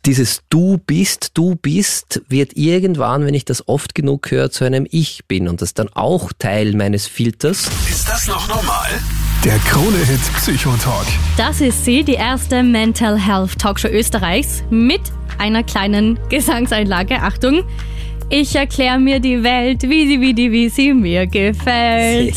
Dieses Du bist wird irgendwann, wenn ich das oft genug höre, zu einem Ich bin und das ist dann auch Teil meines Filters. Ist das noch normal? Der Krone-Hit Psychotalk. Das ist sie, die erste Mental Health Talkshow Österreichs mit einer kleinen Gesangseinlage. Achtung! Ich erkläre mir die Welt, wie sie mir gefällt.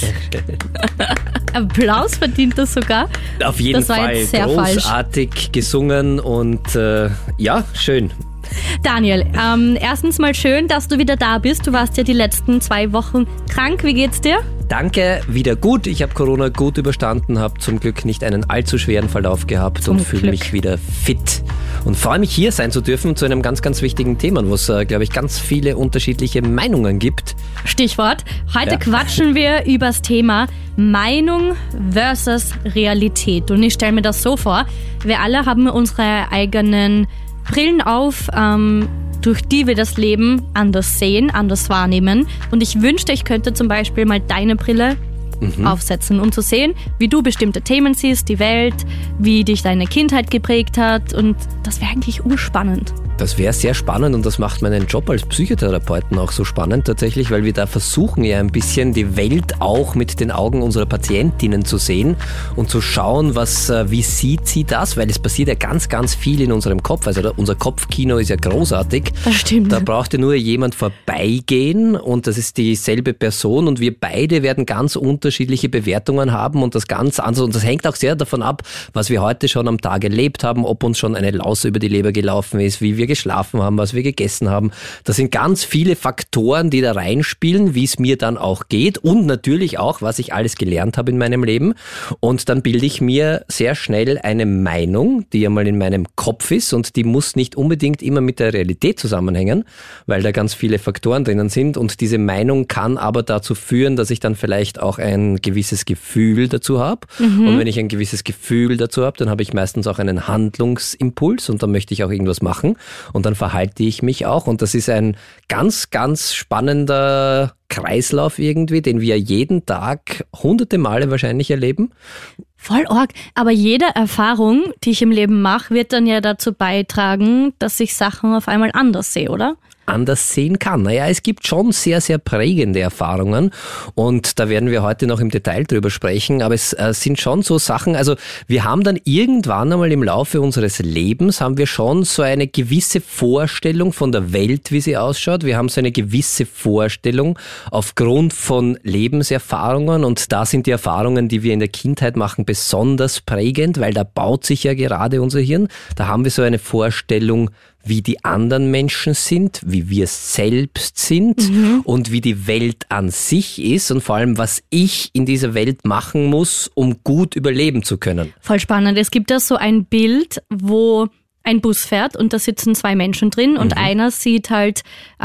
Applaus verdient das sogar. Auf jeden das war Fall jetzt sehr großartig falsch. Gesungen und ja, schön. Daniel, erstens mal schön, dass du wieder da bist. Du warst ja die letzten 2 Wochen krank. Wie geht's dir? Danke, wieder gut. Ich habe Corona gut überstanden, habe zum Glück nicht einen allzu schweren Verlauf gehabt und fühle mich wieder fit. Und freue mich, hier sein zu dürfen zu einem ganz, ganz wichtigen Thema, wo es, glaube ich, ganz viele unterschiedliche Meinungen gibt. Stichwort. Heute quatschen wir über das Thema Meinung versus Realität. Und ich stelle mir das so vor, wir alle haben unsere eigenen Brillen auf, durch die wir das Leben anders sehen, anders wahrnehmen. Und ich wünschte, ich könnte zum Beispiel mal deine Brille aufsetzen, um zu sehen, wie du bestimmte Themen siehst, die Welt, wie dich deine Kindheit geprägt hat. Und das wäre eigentlich urspannend. Das wäre sehr spannend und das macht meinen Job als Psychotherapeuten auch so spannend tatsächlich, weil wir da versuchen ja ein bisschen die Welt auch mit den Augen unserer Patientinnen zu sehen und zu schauen, wie sieht sie das, weil es passiert ja ganz, ganz viel in unserem Kopf. Also unser Kopfkino ist ja großartig. Das stimmt. Da braucht ja nur jemand vorbeigehen und das ist dieselbe Person und wir beide werden ganz unterschiedliche Bewertungen haben und das ganz anders. Und das hängt auch sehr davon ab, was wir heute schon am Tag erlebt haben, ob uns schon eine Laus über die Leber gelaufen ist, wie wir geschlafen haben, was wir gegessen haben. Das sind ganz viele Faktoren, die da reinspielen, wie es mir dann auch geht und natürlich auch, was ich alles gelernt habe in meinem Leben. Und dann bilde ich mir sehr schnell eine Meinung, die ja mal in meinem Kopf ist und die muss nicht unbedingt immer mit der Realität zusammenhängen, weil da ganz viele Faktoren drinnen sind und diese Meinung kann aber dazu führen, dass ich dann vielleicht auch ein gewisses Gefühl dazu habe. Und wenn ich ein gewisses Gefühl dazu habe, dann habe ich meistens auch einen Handlungsimpuls und dann möchte ich auch irgendwas machen. Und dann verhalte ich mich auch. Und das ist ein ganz, ganz spannender Kreislauf irgendwie, den wir jeden Tag hunderte Male wahrscheinlich erleben. Voll arg. Aber jede Erfahrung, die ich im Leben mache, wird dann ja dazu beitragen, dass ich Sachen auf einmal anders sehe, oder? Anders sehen kann. Naja, es gibt schon sehr, sehr prägende Erfahrungen und da werden wir heute noch im Detail drüber sprechen, aber es sind schon so Sachen, also wir haben dann irgendwann einmal im Laufe unseres Lebens, haben wir schon so eine gewisse Vorstellung von der Welt, wie sie ausschaut. Wir haben so eine gewisse Vorstellung aufgrund von Lebenserfahrungen und da sind die Erfahrungen, die wir in der Kindheit machen, besonders prägend, weil da baut sich ja gerade unser Hirn. Da haben wir so eine Vorstellung, wie die anderen Menschen sind, wie wir selbst sind und wie die Welt an sich ist und vor allem, was ich in dieser Welt machen muss, um gut überleben zu können. Voll spannend. Es gibt da so ein Bild, wo ein Bus fährt und da sitzen 2 Menschen drin und einer sieht halt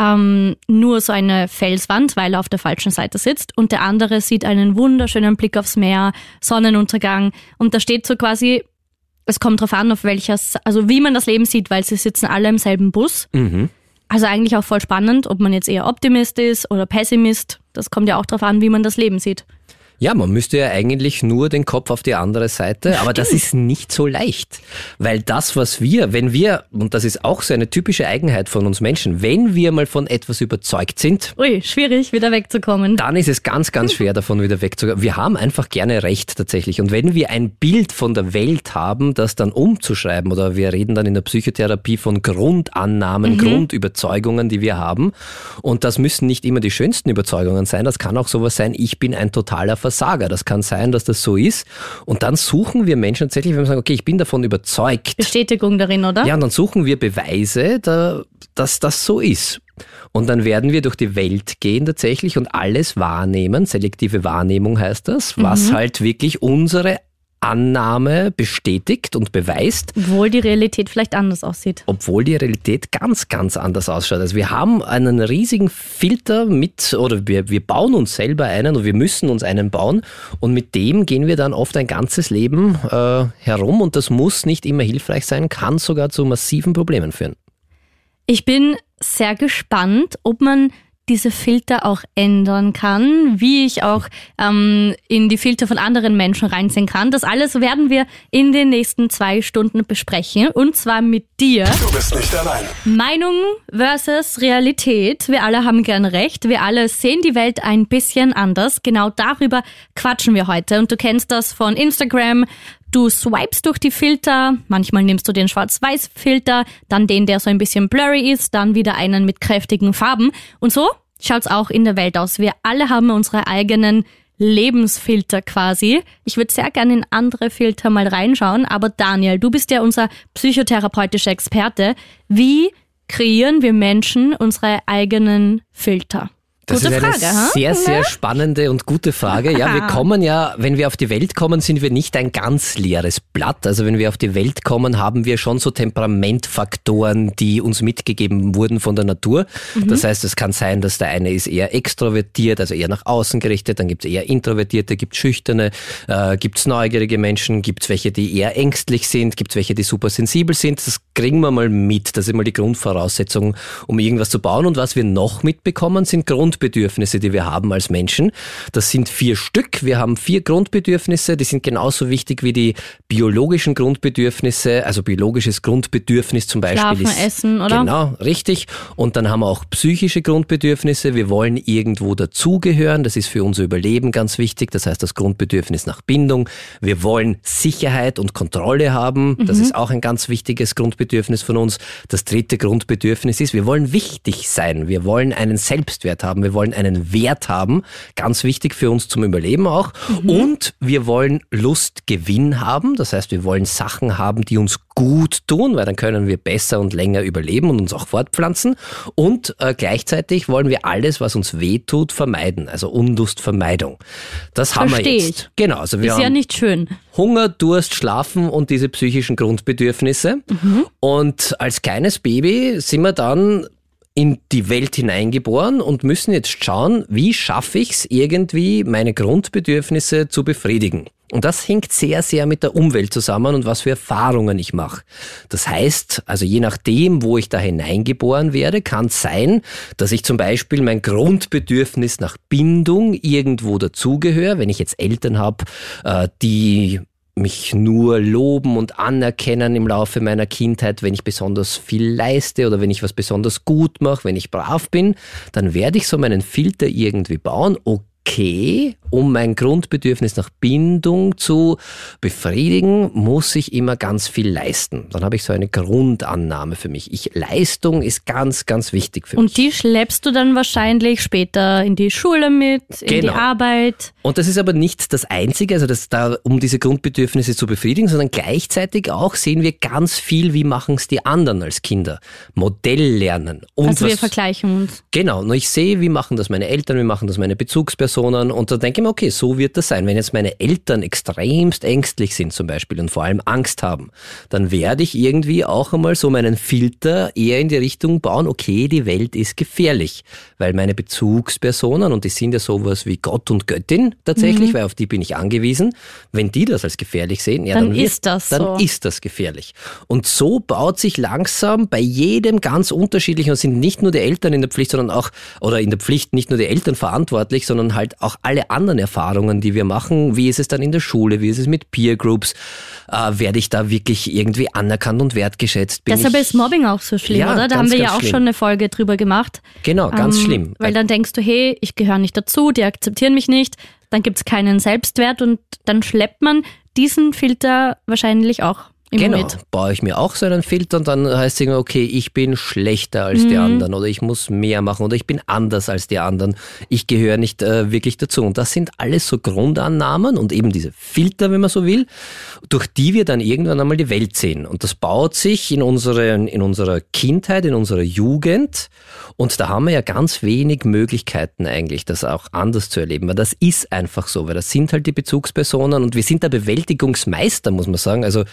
nur so eine Felswand, weil er auf der falschen Seite sitzt und der andere sieht einen wunderschönen Blick aufs Meer, Sonnenuntergang und da steht so quasi, es kommt drauf an, also wie man das Leben sieht, weil sie sitzen alle im selben Bus. Also eigentlich auch voll spannend, ob man jetzt eher Optimist ist oder Pessimist. Das kommt ja auch drauf an, wie man das Leben sieht. Ja, man müsste ja eigentlich nur den Kopf auf die andere Seite, aber das ist nicht so leicht, weil das, wenn wir, und das ist auch so eine typische Eigenheit von uns Menschen, wenn wir mal von etwas überzeugt sind, schwierig, wieder wegzukommen. Dann ist es ganz, ganz schwer, davon wieder wegzukommen. Wir haben einfach gerne Recht tatsächlich und wenn wir ein Bild von der Welt haben, das dann umzuschreiben, oder wir reden dann in der Psychotherapie von Grundannahmen, Grundüberzeugungen, die wir haben und das müssen nicht immer die schönsten Überzeugungen sein, das kann auch sowas sein, ich bin ein totaler Versager. Das kann sein, dass das so ist. Und dann suchen wir Menschen tatsächlich, wenn wir sagen, okay, ich bin davon überzeugt. Bestätigung darin, oder? Ja, und dann suchen wir Beweise, dass das so ist. Und dann werden wir durch die Welt gehen tatsächlich und alles wahrnehmen. Selektive Wahrnehmung heißt das, was halt wirklich unsere Annahme bestätigt und beweist. Obwohl die Realität vielleicht anders aussieht. Obwohl die Realität ganz, ganz anders ausschaut. Also wir haben einen riesigen Filter oder wir bauen uns selber einen und wir müssen uns einen bauen und mit dem gehen wir dann oft ein ganzes Leben herum und das muss nicht immer hilfreich sein, kann sogar zu massiven Problemen führen. Ich bin sehr gespannt, ob man diese Filter auch ändern kann, wie ich auch in die Filter von anderen Menschen reinsehen kann. Das alles werden wir in den nächsten 2 Stunden besprechen und zwar mit dir. Du bist nicht allein. Meinung versus Realität. Wir alle haben gern recht. Wir alle sehen die Welt ein bisschen anders. Genau darüber quatschen wir heute. Und du kennst das von Instagram. Du swipest durch die Filter, manchmal nimmst du den Schwarz-Weiß-Filter, dann den, der so ein bisschen blurry ist, dann wieder einen mit kräftigen Farben. Und so schaut's auch in der Welt aus. Wir alle haben unsere eigenen Lebensfilter quasi. Ich würde sehr gerne in andere Filter mal reinschauen, aber Daniel, du bist ja unser psychotherapeutischer Experte. Wie kreieren wir Menschen unsere eigenen Filter? Das gute ist eine Frage, sehr, sehr spannende und gute Frage. Ja, wir kommen ja, wenn wir auf die Welt kommen, sind wir nicht ein ganz leeres Blatt. Also wenn wir auf die Welt kommen, haben wir schon so Temperamentfaktoren, die uns mitgegeben wurden von der Natur. Das heißt, es kann sein, dass der eine ist eher extrovertiert, also eher nach außen gerichtet, dann gibt es eher Introvertierte, gibt es Schüchterne, gibt es neugierige Menschen, gibt es welche, die eher ängstlich sind, gibt es welche, die super sensibel sind. Das kriegen wir mal mit. Das ist mal die Grundvoraussetzung, um irgendwas zu bauen. Und was wir noch mitbekommen, sind Grundbedürfnisse, die wir haben als Menschen. Das sind 4 Stück. Wir haben 4 Grundbedürfnisse, die sind genauso wichtig wie die biologischen Grundbedürfnisse, also biologisches Grundbedürfnis zum Beispiel. Schlafen, ist, Essen, oder? Genau, richtig. Und dann haben wir auch psychische Grundbedürfnisse. Wir wollen irgendwo dazugehören. Das ist für unser Überleben ganz wichtig. Das heißt, das Grundbedürfnis nach Bindung. Wir wollen Sicherheit und Kontrolle haben. Das ist auch ein ganz wichtiges Grundbedürfnis von uns. Das 3. Grundbedürfnis ist, wir wollen wichtig sein. Wir wollen einen Selbstwert haben. Wir wollen einen Wert haben. Ganz wichtig für uns zum Überleben auch. Und wir wollen Lustgewinn haben. Das heißt, wir wollen Sachen haben, die uns gut tun, weil dann können wir besser und länger überleben und uns auch fortpflanzen. Und gleichzeitig wollen wir alles, was uns wehtut, vermeiden. Also Unlustvermeidung. Das haben wir jetzt. Ich. Genau. Also wir Ist haben ja nicht schön. Hunger, Durst, Schlafen und diese psychischen Grundbedürfnisse. Und als kleines Baby sind wir dann in die Welt hineingeboren und müssen jetzt schauen, wie schaffe ich es irgendwie, meine Grundbedürfnisse zu befriedigen. Und das hängt sehr, sehr mit der Umwelt zusammen und was für Erfahrungen ich mache. Das heißt, also je nachdem, wo ich da hineingeboren werde, kann es sein, dass ich zum Beispiel mein Grundbedürfnis nach Bindung irgendwo dazugehöre. Wenn ich jetzt Eltern habe, die mich nur loben und anerkennen im Laufe meiner Kindheit, wenn ich besonders viel leiste oder wenn ich was besonders gut mache, wenn ich brav bin, dann werde ich so meinen Filter irgendwie bauen. Okay, um mein Grundbedürfnis nach Bindung zu befriedigen, muss ich immer ganz viel leisten. Dann habe ich so eine Grundannahme für mich. Leistung ist ganz, ganz wichtig für mich. Und die schleppst du dann wahrscheinlich später in die Schule mit, in die Arbeit. Und das ist aber nicht das Einzige, also das da, um diese Grundbedürfnisse zu befriedigen, sondern gleichzeitig auch sehen wir ganz viel, wie machen es die anderen als Kinder. Modell lernen. Und also wir vergleichen uns. Genau, und ich sehe, wie machen das meine Eltern, wie machen das meine Bezugspersonen und da denke ich mir, okay, so wird das sein. Wenn jetzt meine Eltern extremst ängstlich sind zum Beispiel und vor allem Angst haben, dann werde ich irgendwie auch einmal so meinen Filter eher in die Richtung bauen, okay, die Welt ist gefährlich, weil meine Bezugspersonen, und die sind ja sowas wie Gott und Göttin tatsächlich, weil auf die bin ich angewiesen, wenn die das als gefährlich sehen, ja, dann ist das gefährlich. Und so baut sich langsam bei jedem ganz unterschiedlich, und sind nicht nur die Eltern in der Pflicht, sondern auch, oder in der Pflicht nicht nur die Eltern verantwortlich, sondern halt auch alle anderen Erfahrungen, die wir machen. Wie ist es dann in der Schule? Wie ist es mit Peer Groups? Werde ich da wirklich irgendwie anerkannt und wertgeschätzt? Deshalb ist Mobbing auch so schlimm, Ja, oder? Da ganz, haben wir ja ganz auch schlimm. schon eine Folge drüber gemacht. Genau, ganz schlimm. Weil dann denkst du, hey, ich gehöre nicht dazu, die akzeptieren mich nicht, dann gibt's keinen Selbstwert und dann schleppt man diesen Filter wahrscheinlich auch immer Genau, mit. baue ich mir auch so einen Filter und dann heißt es irgendwie, okay, ich bin schlechter als die anderen oder ich muss mehr machen oder ich bin anders als die anderen. Ich gehöre nicht wirklich dazu. Und das sind alles so Grundannahmen und eben diese Filter, wenn man so will, durch die wir dann irgendwann einmal die Welt sehen. Und das baut sich in unserer Kindheit, in unserer Jugend. Und da haben wir ja ganz wenig Möglichkeiten eigentlich, das auch anders zu erleben. Weil das ist einfach so, weil das sind halt die Bezugspersonen und wir sind da Bewältigungsmeister, muss man sagen. Also ich finde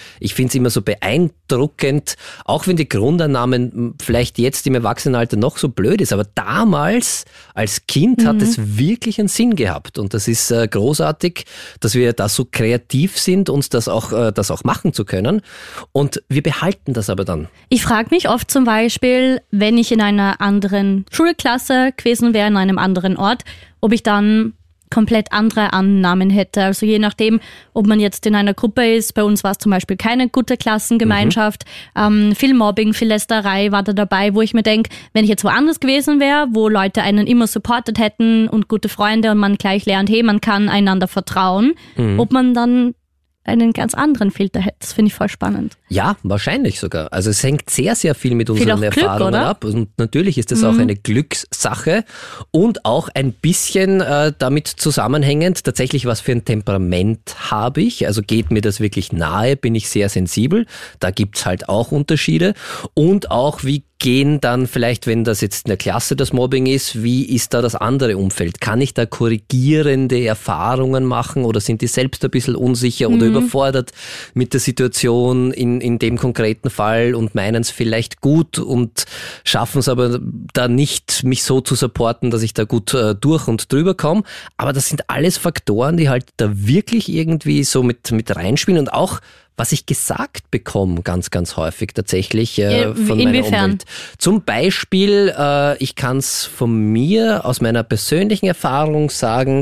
finde es immer so beeindruckend, auch wenn die Grundannahmen vielleicht jetzt im Erwachsenenalter noch so blöd ist, aber damals als Kind hat es wirklich einen Sinn gehabt und das ist großartig, dass wir da so kreativ sind, uns das auch machen zu können und wir behalten das aber dann. Ich frage mich oft zum Beispiel, wenn ich in einer anderen Schulklasse gewesen wäre, in einem anderen Ort, ob ich dann komplett andere Annahmen hätte. Also je nachdem, ob man jetzt in einer Gruppe ist, bei uns war es zum Beispiel keine gute Klassengemeinschaft, viel Mobbing, viel Lästerei war da dabei, wo ich mir denke, wenn ich jetzt woanders gewesen wäre, wo Leute einen immer supportet hätten und gute Freunde und man gleich lernt, hey, man kann einander vertrauen, ob man dann einen ganz anderen Filter hätte. Das finde ich voll spannend. Ja, wahrscheinlich sogar. Also es hängt sehr, sehr viel mit unseren Glück, Erfahrungen oder? ab. Und natürlich ist das auch eine Glückssache und auch ein bisschen damit zusammenhängend, tatsächlich, was für ein Temperament habe ich. Also geht mir das wirklich nahe? Bin ich sehr sensibel? Da gibt's halt auch Unterschiede. Und auch, wie gehen dann vielleicht, wenn das jetzt in der Klasse das Mobbing ist, wie ist da das andere Umfeld? Kann ich da korrigierende Erfahrungen machen oder sind die selbst ein bisschen unsicher oder überfordert mit der Situation in dem konkreten Fall und meinen es vielleicht gut und schaffen es aber da nicht, mich so zu supporten, dass ich da gut durch und drüber komme. Aber das sind alles Faktoren, die halt da wirklich irgendwie so mit reinspielen und auch was ich gesagt bekomme, ganz, ganz häufig tatsächlich von meiner Umwelt. Zum Beispiel, ich kann es von mir aus meiner persönlichen Erfahrung sagen,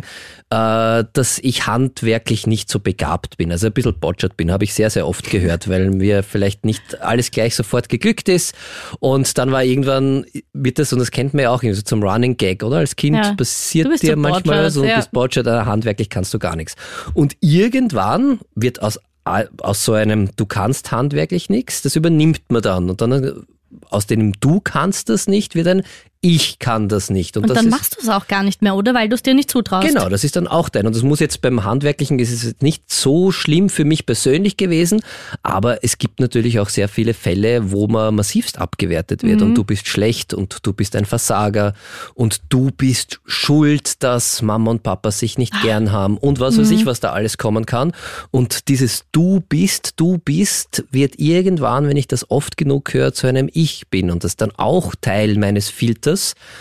dass ich handwerklich nicht so begabt bin, also ein bisschen botschert bin, habe ich sehr, sehr oft gehört, weil mir vielleicht nicht alles gleich sofort geglückt ist und dann war irgendwann, wird das, und das kennt man ja auch, so zum Running Gag, oder? Als Kind passiert dir manchmal so, du bist botschert, handwerklich kannst du gar nichts. Und irgendwann wird aus so einem du kannst handwerklich nichts, das übernimmt man dann und dann aus dem du kannst das nicht wird ein ich kann das nicht. Und dann machst du es auch gar nicht mehr, oder? Weil du es dir nicht zutraust. Genau, das ist dann auch dein. Und das muss jetzt beim Handwerklichen, das ist jetzt nicht so schlimm für mich persönlich gewesen, aber es gibt natürlich auch sehr viele Fälle, wo man massivst abgewertet wird und du bist schlecht und du bist ein Versager und du bist schuld, dass Mama und Papa sich nicht gern haben und was weiß ich, was da alles kommen kann. Und dieses du bist, wird irgendwann, wenn ich das oft genug höre, zu einem Ich bin und das ist dann auch Teil meines Filters.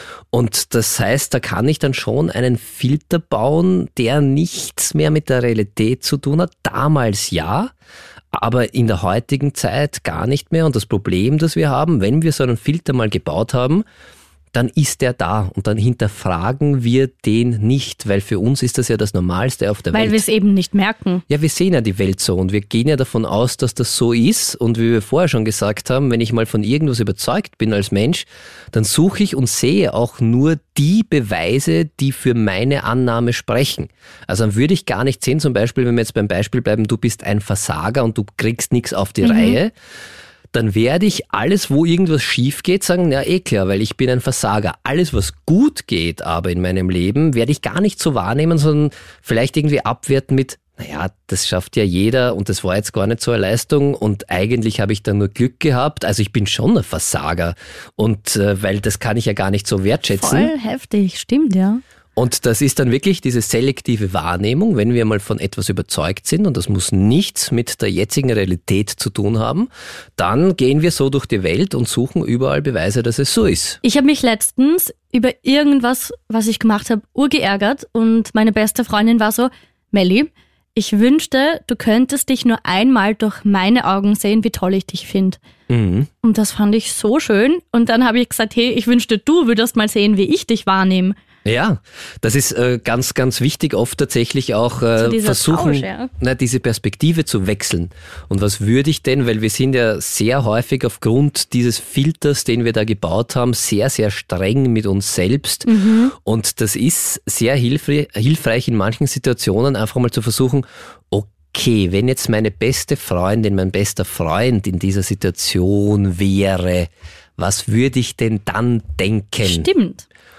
Und das heißt, da kann ich dann schon einen Filter bauen, der nichts mehr mit der Realität zu tun hat. Damals ja, aber in der heutigen Zeit gar nicht mehr. Und das Problem, das wir haben, wenn wir so einen Filter mal gebaut haben, dann ist der da und dann hinterfragen wir den nicht, weil für uns ist das ja das Normalste auf der Welt. Weil wir es eben nicht merken. Ja, wir sehen ja die Welt so und wir gehen ja davon aus, dass das so ist und wie wir vorher schon gesagt haben, wenn ich mal von irgendwas überzeugt bin als Mensch, dann suche ich und sehe auch nur die Beweise, die für meine Annahme sprechen. Also dann würde ich gar nicht sehen, zum Beispiel, wenn wir jetzt beim Beispiel bleiben, du bist ein Versager und du kriegst nichts auf die Reihe, dann werde ich alles, wo irgendwas schief geht, sagen, ja klar, weil ich bin ein Versager. Alles, was gut geht aber in meinem Leben, werde ich gar nicht so wahrnehmen, sondern vielleicht irgendwie abwerten mit, naja, das schafft ja jeder und das war jetzt gar nicht so eine Leistung und eigentlich habe ich da nur Glück gehabt. Also ich bin schon ein Versager und weil das kann ich ja gar nicht so wertschätzen. Voll heftig, stimmt, ja. Und das ist dann wirklich diese selektive Wahrnehmung, wenn wir mal von etwas überzeugt sind und das muss nichts mit der jetzigen Realität zu tun haben, dann gehen wir so durch die Welt und suchen überall Beweise, dass es so ist. Ich habe mich letztens über irgendwas, was ich gemacht habe, urgeärgert und meine beste Freundin war so, Melli, ich wünschte, du könntest dich nur einmal durch meine Augen sehen, wie toll ich dich finde. Und das fand ich so schön und dann habe ich gesagt, hey, ich wünschte, du würdest mal sehen, wie ich dich wahrnehme. Ja, das ist ganz, ganz wichtig, oft tatsächlich auch versuchen, diese Perspektive zu wechseln. Und was würde ich denn, weil wir sind ja sehr häufig aufgrund dieses Filters, den wir da gebaut haben, sehr, sehr streng mit uns selbst. Und das ist sehr hilfreich in manchen Situationen, einfach mal zu versuchen, okay, wenn jetzt meine beste Freundin, mein bester Freund in dieser Situation wäre, was würde ich denn dann denken? Stimmt.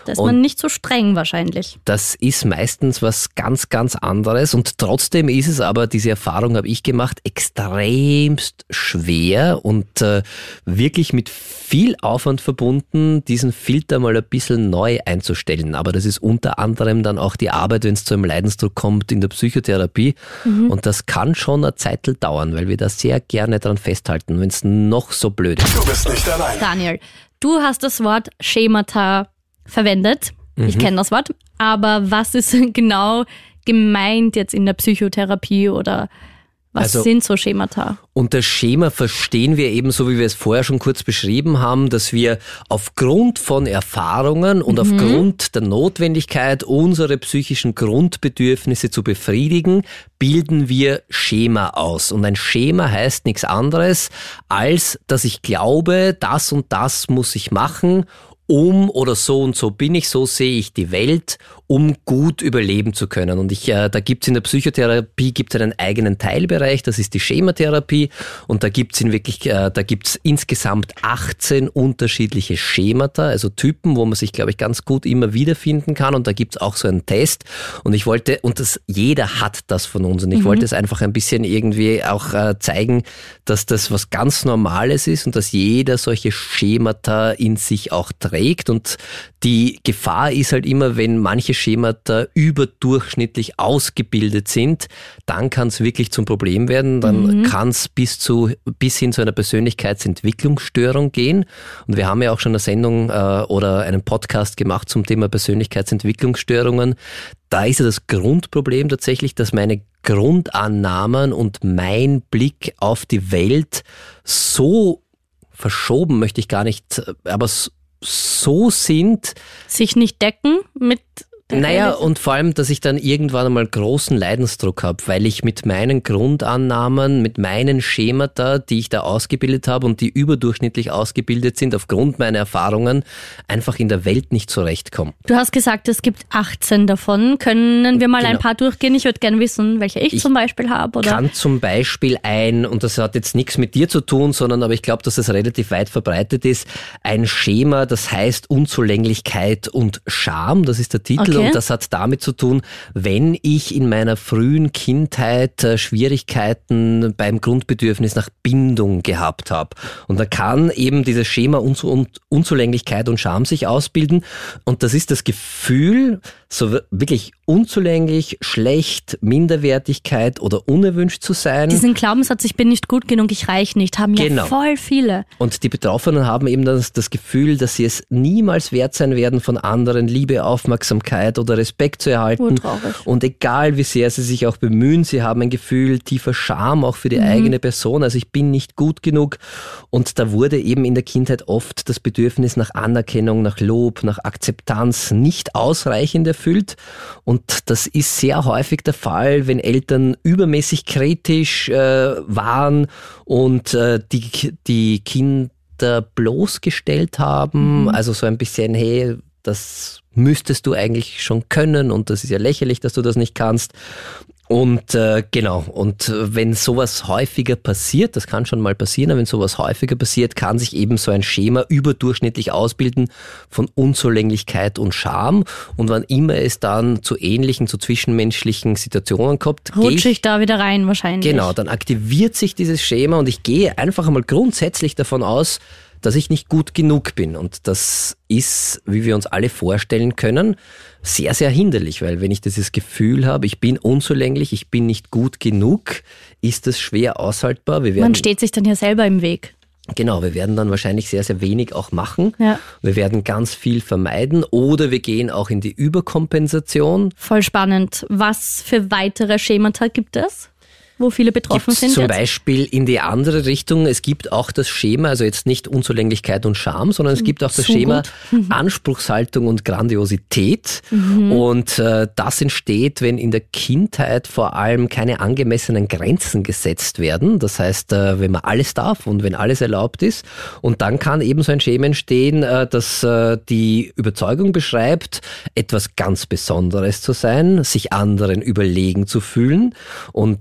Da ist man nicht so streng wahrscheinlich. Das ist meistens was ganz, ganz anderes und trotzdem ist es aber, diese Erfahrung habe ich gemacht, extremst schwer und wirklich mit viel Aufwand verbunden, diesen Filter mal ein bisschen neu einzustellen. Aber das ist unter anderem dann auch die Arbeit, wenn es zu einem Leidensdruck kommt in der Psychotherapie und das kann schon eine Zeit dauern, weil wir da sehr gerne dran festhalten, wenn es noch so blöd ist. Du bist nicht allein. Daniel, du hast das Wort Schemata verwendet. Ich kenne das Wort. Aber was ist genau gemeint jetzt in der Psychotherapie oder was sind so Schemata? Unter Schema verstehen wir eben, so wie wir es vorher schon kurz beschrieben haben, dass wir aufgrund von Erfahrungen und aufgrund der Notwendigkeit, unsere psychischen Grundbedürfnisse zu befriedigen, bilden wir Schema aus. Und ein Schema heißt nichts anderes, als dass ich glaube, das und das muss ich machen, oder so und so bin ich, so sehe ich die Welt, um gut überleben zu können. Und da gibt's in der Psychotherapie einen eigenen Teilbereich, das ist die Schematherapie. Und da gibt's insgesamt 18 unterschiedliche Schemata, also Typen, wo man sich, glaube ich, ganz gut immer wiederfinden kann. Und da gibt's auch so einen Test. Und jeder hat das von uns. Und ich wollte es einfach ein bisschen irgendwie auch zeigen, dass das was ganz Normales ist und dass jeder solche Schemata in sich auch trägt. Und die Gefahr ist halt immer, wenn manche Schemata überdurchschnittlich ausgebildet sind, dann kann es wirklich zum Problem werden. Dann kann es bis hin zu einer Persönlichkeitsentwicklungsstörung gehen. Und wir haben ja auch schon eine Sendung oder einen Podcast gemacht zum Thema Persönlichkeitsentwicklungsstörungen. Da ist ja das Grundproblem tatsächlich, dass meine Grundannahmen und mein Blick auf die Welt so verschoben, möchte ich gar nicht, aber so sind. Sich nicht decken mit Naja, und vor allem, dass ich dann irgendwann einmal großen Leidensdruck habe, weil ich mit meinen Grundannahmen, mit meinen Schemata, die ich da ausgebildet habe und die überdurchschnittlich ausgebildet sind aufgrund meiner Erfahrungen, einfach in der Welt nicht zurechtkomme. Du hast gesagt, es gibt 18 davon. Können wir mal ein paar durchgehen? Ich würde gerne wissen, welche ich zum Beispiel habe. Ich kann zum Beispiel und das hat jetzt nichts mit dir zu tun, aber ich glaube, dass das relativ weit verbreitet ist, ein Schema, das heißt Unzulänglichkeit und Scham, das ist der Titel. Okay. Und das hat damit zu tun, wenn ich in meiner frühen Kindheit Schwierigkeiten beim Grundbedürfnis nach Bindung gehabt habe. Und da kann eben dieses Schema Unzulänglichkeit und Scham sich ausbilden. Und das ist das Gefühl, so wirklich unzulänglich, schlecht, Minderwertigkeit oder unerwünscht zu sein. Diesen Glaubenssatz, ich bin nicht gut genug, ich reiche nicht, haben ja voll viele. Und die Betroffenen haben eben das Gefühl, dass sie es niemals wert sein werden, von anderen Liebe, Aufmerksamkeit oder Respekt zu erhalten. Und egal wie sehr sie sich auch bemühen, sie haben ein Gefühl tiefer Scham auch für die eigene Person. Also ich bin nicht gut genug. Und da wurde eben in der Kindheit oft das Bedürfnis nach Anerkennung, nach Lob, nach Akzeptanz nicht ausreichend erfüllt. Und das ist sehr häufig der Fall, wenn Eltern übermäßig kritisch waren und die Kinder bloßgestellt haben. Also so ein bisschen, hey, das müsstest du eigentlich schon können und das ist ja lächerlich, dass du das nicht kannst. Und und wenn sowas häufiger passiert, das kann schon mal passieren, aber wenn sowas häufiger passiert, kann sich eben so ein Schema überdurchschnittlich ausbilden von Unzulänglichkeit und Scham. Und wann immer es dann zu zwischenmenschlichen Situationen kommt, rutsche ich da wieder rein wahrscheinlich. Genau, dann aktiviert sich dieses Schema und ich gehe einfach einmal grundsätzlich davon aus, dass ich nicht gut genug bin. Und das ist, wie wir uns alle vorstellen können, sehr, sehr hinderlich, weil wenn ich dieses Gefühl habe, ich bin unzulänglich, ich bin nicht gut genug, ist das schwer aushaltbar. Man steht sich dann ja selber im Weg. Genau, wir werden dann wahrscheinlich sehr, sehr wenig auch machen. Ja. Wir werden ganz viel vermeiden oder wir gehen auch in die Überkompensation. Voll spannend. Was für weitere Schemata gibt es, wo viele betroffen sind? Zum Beispiel in die andere Richtung. Es gibt auch das Schema, also jetzt nicht Unzulänglichkeit und Scham, sondern es gibt auch das Schema Anspruchshaltung und Grandiosität. Und das entsteht, wenn in der Kindheit vor allem keine angemessenen Grenzen gesetzt werden. Das heißt, wenn man alles darf und wenn alles erlaubt ist. Und dann kann eben so ein Schema entstehen, das die Überzeugung beschreibt, etwas ganz Besonderes zu sein, sich anderen überlegen zu fühlen. Und die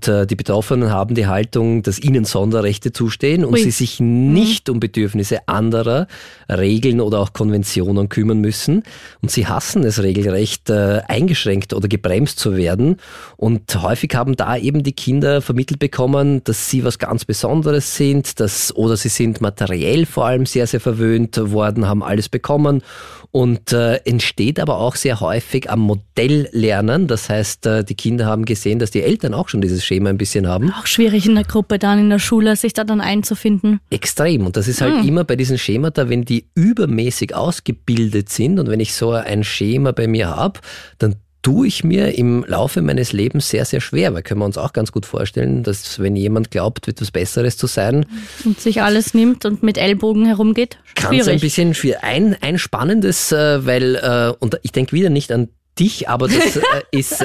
Betroffenen haben die Haltung, dass ihnen Sonderrechte zustehen und sie sich nicht um Bedürfnisse anderer, Regeln oder auch Konventionen kümmern müssen. Und sie hassen es regelrecht, eingeschränkt oder gebremst zu werden. Und häufig haben da eben die Kinder vermittelt bekommen, dass sie was ganz Besonderes sind, oder sie sind materiell vor allem sehr, sehr verwöhnt worden, haben alles bekommen. Und entsteht aber auch sehr häufig am Modelllernen. Das heißt, die Kinder haben gesehen, dass die Eltern auch schon dieses Schema ein bisschen haben. Auch schwierig in der Gruppe dann in der Schule, sich da dann einzufinden. Extrem. Und das ist halt immer bei diesen Schemata, wenn die übermäßig ausgebildet sind und wenn ich so ein Schema bei mir habe, dann tue ich mir im Laufe meines Lebens sehr, sehr schwer, weil können wir uns auch ganz gut vorstellen, dass wenn jemand glaubt, etwas Besseres zu sein und sich alles nimmt und mit Ellbogen herumgeht, kann es ein bisschen für ein spannendes, weil, und ich denke wieder nicht an dich, aber das ist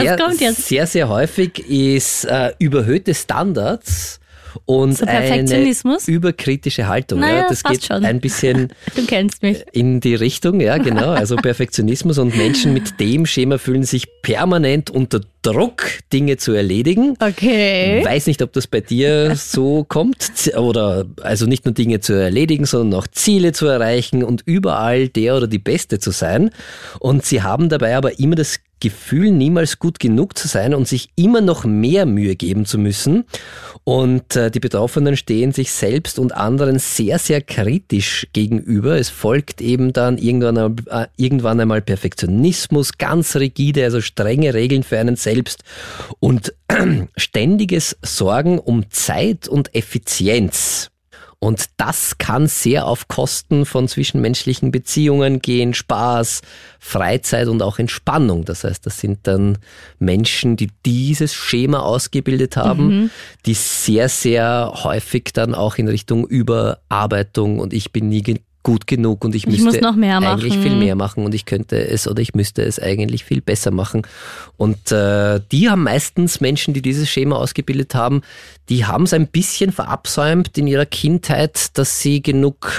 sehr, sehr häufig, ist überhöhte Standards und so eine überkritische Haltung. Naja, ja, das geht schon. ein bisschen du kennst mich. In die Richtung, ja genau, also Perfektionismus und Menschen mit dem Schema fühlen sich permanent unter Druck, Dinge zu erledigen. Okay. Weiß nicht, ob das bei dir so kommt oder also nicht nur Dinge zu erledigen, sondern auch Ziele zu erreichen und überall der oder die Beste zu sein. Und sie haben dabei aber immer das Gefühl, niemals gut genug zu sein und sich immer noch mehr Mühe geben zu müssen. Und die Betroffenen stehen sich selbst und anderen sehr, sehr kritisch gegenüber. Es folgt eben dann irgendwann einmal Perfektionismus, ganz rigide, also strenge Regeln für einen selbst und ständiges Sorgen um Zeit und Effizienz. Und das kann sehr auf Kosten von zwischenmenschlichen Beziehungen gehen, Spaß, Freizeit und auch Entspannung. Das heißt, das sind dann Menschen, die dieses Schema ausgebildet haben, die sehr, sehr häufig dann auch in Richtung Überarbeitung und ich bin nie gut genug und ich müsste noch mehr eigentlich viel mehr machen und ich könnte es oder ich müsste es eigentlich viel besser machen. Und die haben meistens Menschen, die dieses Schema ausgebildet haben, die haben es ein bisschen verabsäumt in ihrer Kindheit, dass sie genug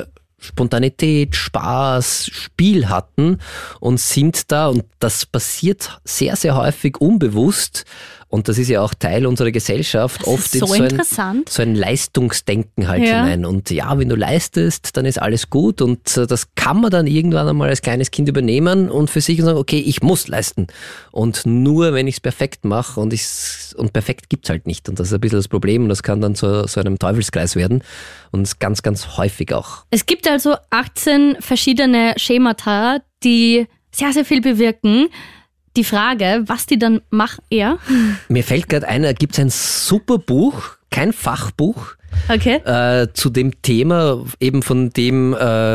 Spontanität, Spaß, Spiel hatten und sind da, und das passiert sehr, sehr häufig unbewusst, und das ist ja auch Teil unserer Gesellschaft, das oft ist so in so ein Leistungsdenken halt hinein. Und ja, wenn du leistest, dann ist alles gut und das kann man dann irgendwann einmal als kleines Kind übernehmen und für sich sagen, okay, ich muss leisten. Und nur wenn ich es perfekt mache und perfekt gibt's halt nicht. Und das ist ein bisschen das Problem und das kann dann zu so einem Teufelskreis werden und ganz, ganz häufig auch. Es gibt also 18 verschiedene Schemata, die sehr, sehr viel bewirken. Die Frage, was die dann machen, Mir fällt gerade ein, da gibt es ein super Buch, kein Fachbuch, okay, zu dem Thema, eben von dem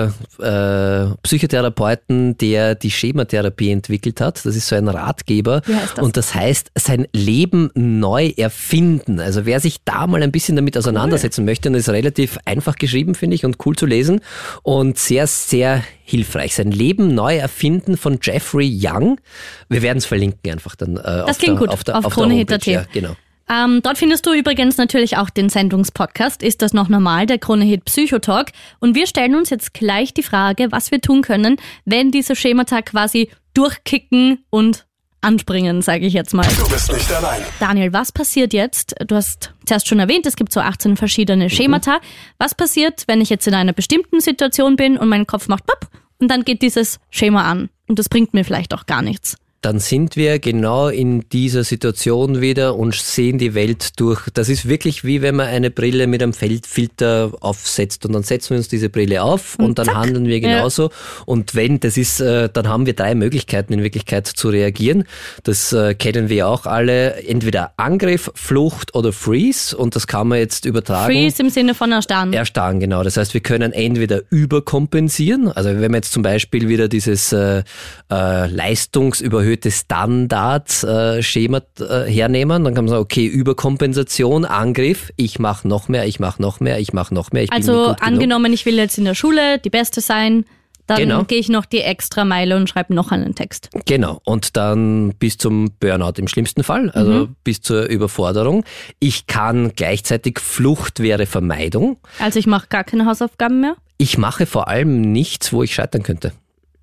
Psychotherapeuten, der die Schematherapie entwickelt hat. Das ist so ein Ratgeber. Wie heißt das? Und das heißt, sein Leben neu erfinden. Also wer sich da mal ein bisschen damit auseinandersetzen möchte, dann ist relativ einfach geschrieben, finde ich, und cool zu lesen und sehr, sehr hilfreich. Sein Leben neu erfinden von Jeffrey Young. Wir werden es verlinken einfach dann auf KroneHit.at. Ja, genau. Dort findest du übrigens natürlich auch den Sendungspodcast Ist das noch normal, der KroneHit Psychotalk. Und wir stellen uns jetzt gleich die Frage, was wir tun können, wenn diese Schemata quasi durchkicken und anspringen, sage ich jetzt mal. Du bist nicht allein. Daniel, was passiert jetzt? Du hast zuerst schon erwähnt, es gibt so 18 verschiedene Schemata. Was passiert, wenn ich jetzt in einer bestimmten Situation bin und mein Kopf macht pop und dann geht dieses Schema an und das bringt mir vielleicht auch gar nichts? Dann sind wir genau in dieser Situation wieder und sehen die Welt durch. Das ist wirklich wie wenn man eine Brille mit einem Filter aufsetzt und dann setzen wir uns diese Brille auf und dann handeln wir genauso. Ja. Und dann haben wir 3 Möglichkeiten in Wirklichkeit zu reagieren. Das kennen wir auch alle. Entweder Angriff, Flucht oder Freeze, und das kann man jetzt übertragen. Freeze im Sinne von erstarren. Erstarren, genau. Das heißt, wir können entweder überkompensieren, also wenn wir jetzt zum Beispiel wieder dieses leistungsüberhöhte Standard-Schema hernehmen, dann kann man sagen, okay, Überkompensation, Angriff, ich mache noch mehr, ich mache noch mehr, ich mache noch mehr. Also angenommen, ich will jetzt in der Schule die Beste sein, dann gehe ich noch die extra Meile und schreibe noch einen Text. Genau, und dann bis zum Burnout im schlimmsten Fall, also bis zur Überforderung. Ich kann gleichzeitig, Flucht wäre Vermeidung. Also ich mache gar keine Hausaufgaben mehr? Ich mache vor allem nichts, wo ich scheitern könnte.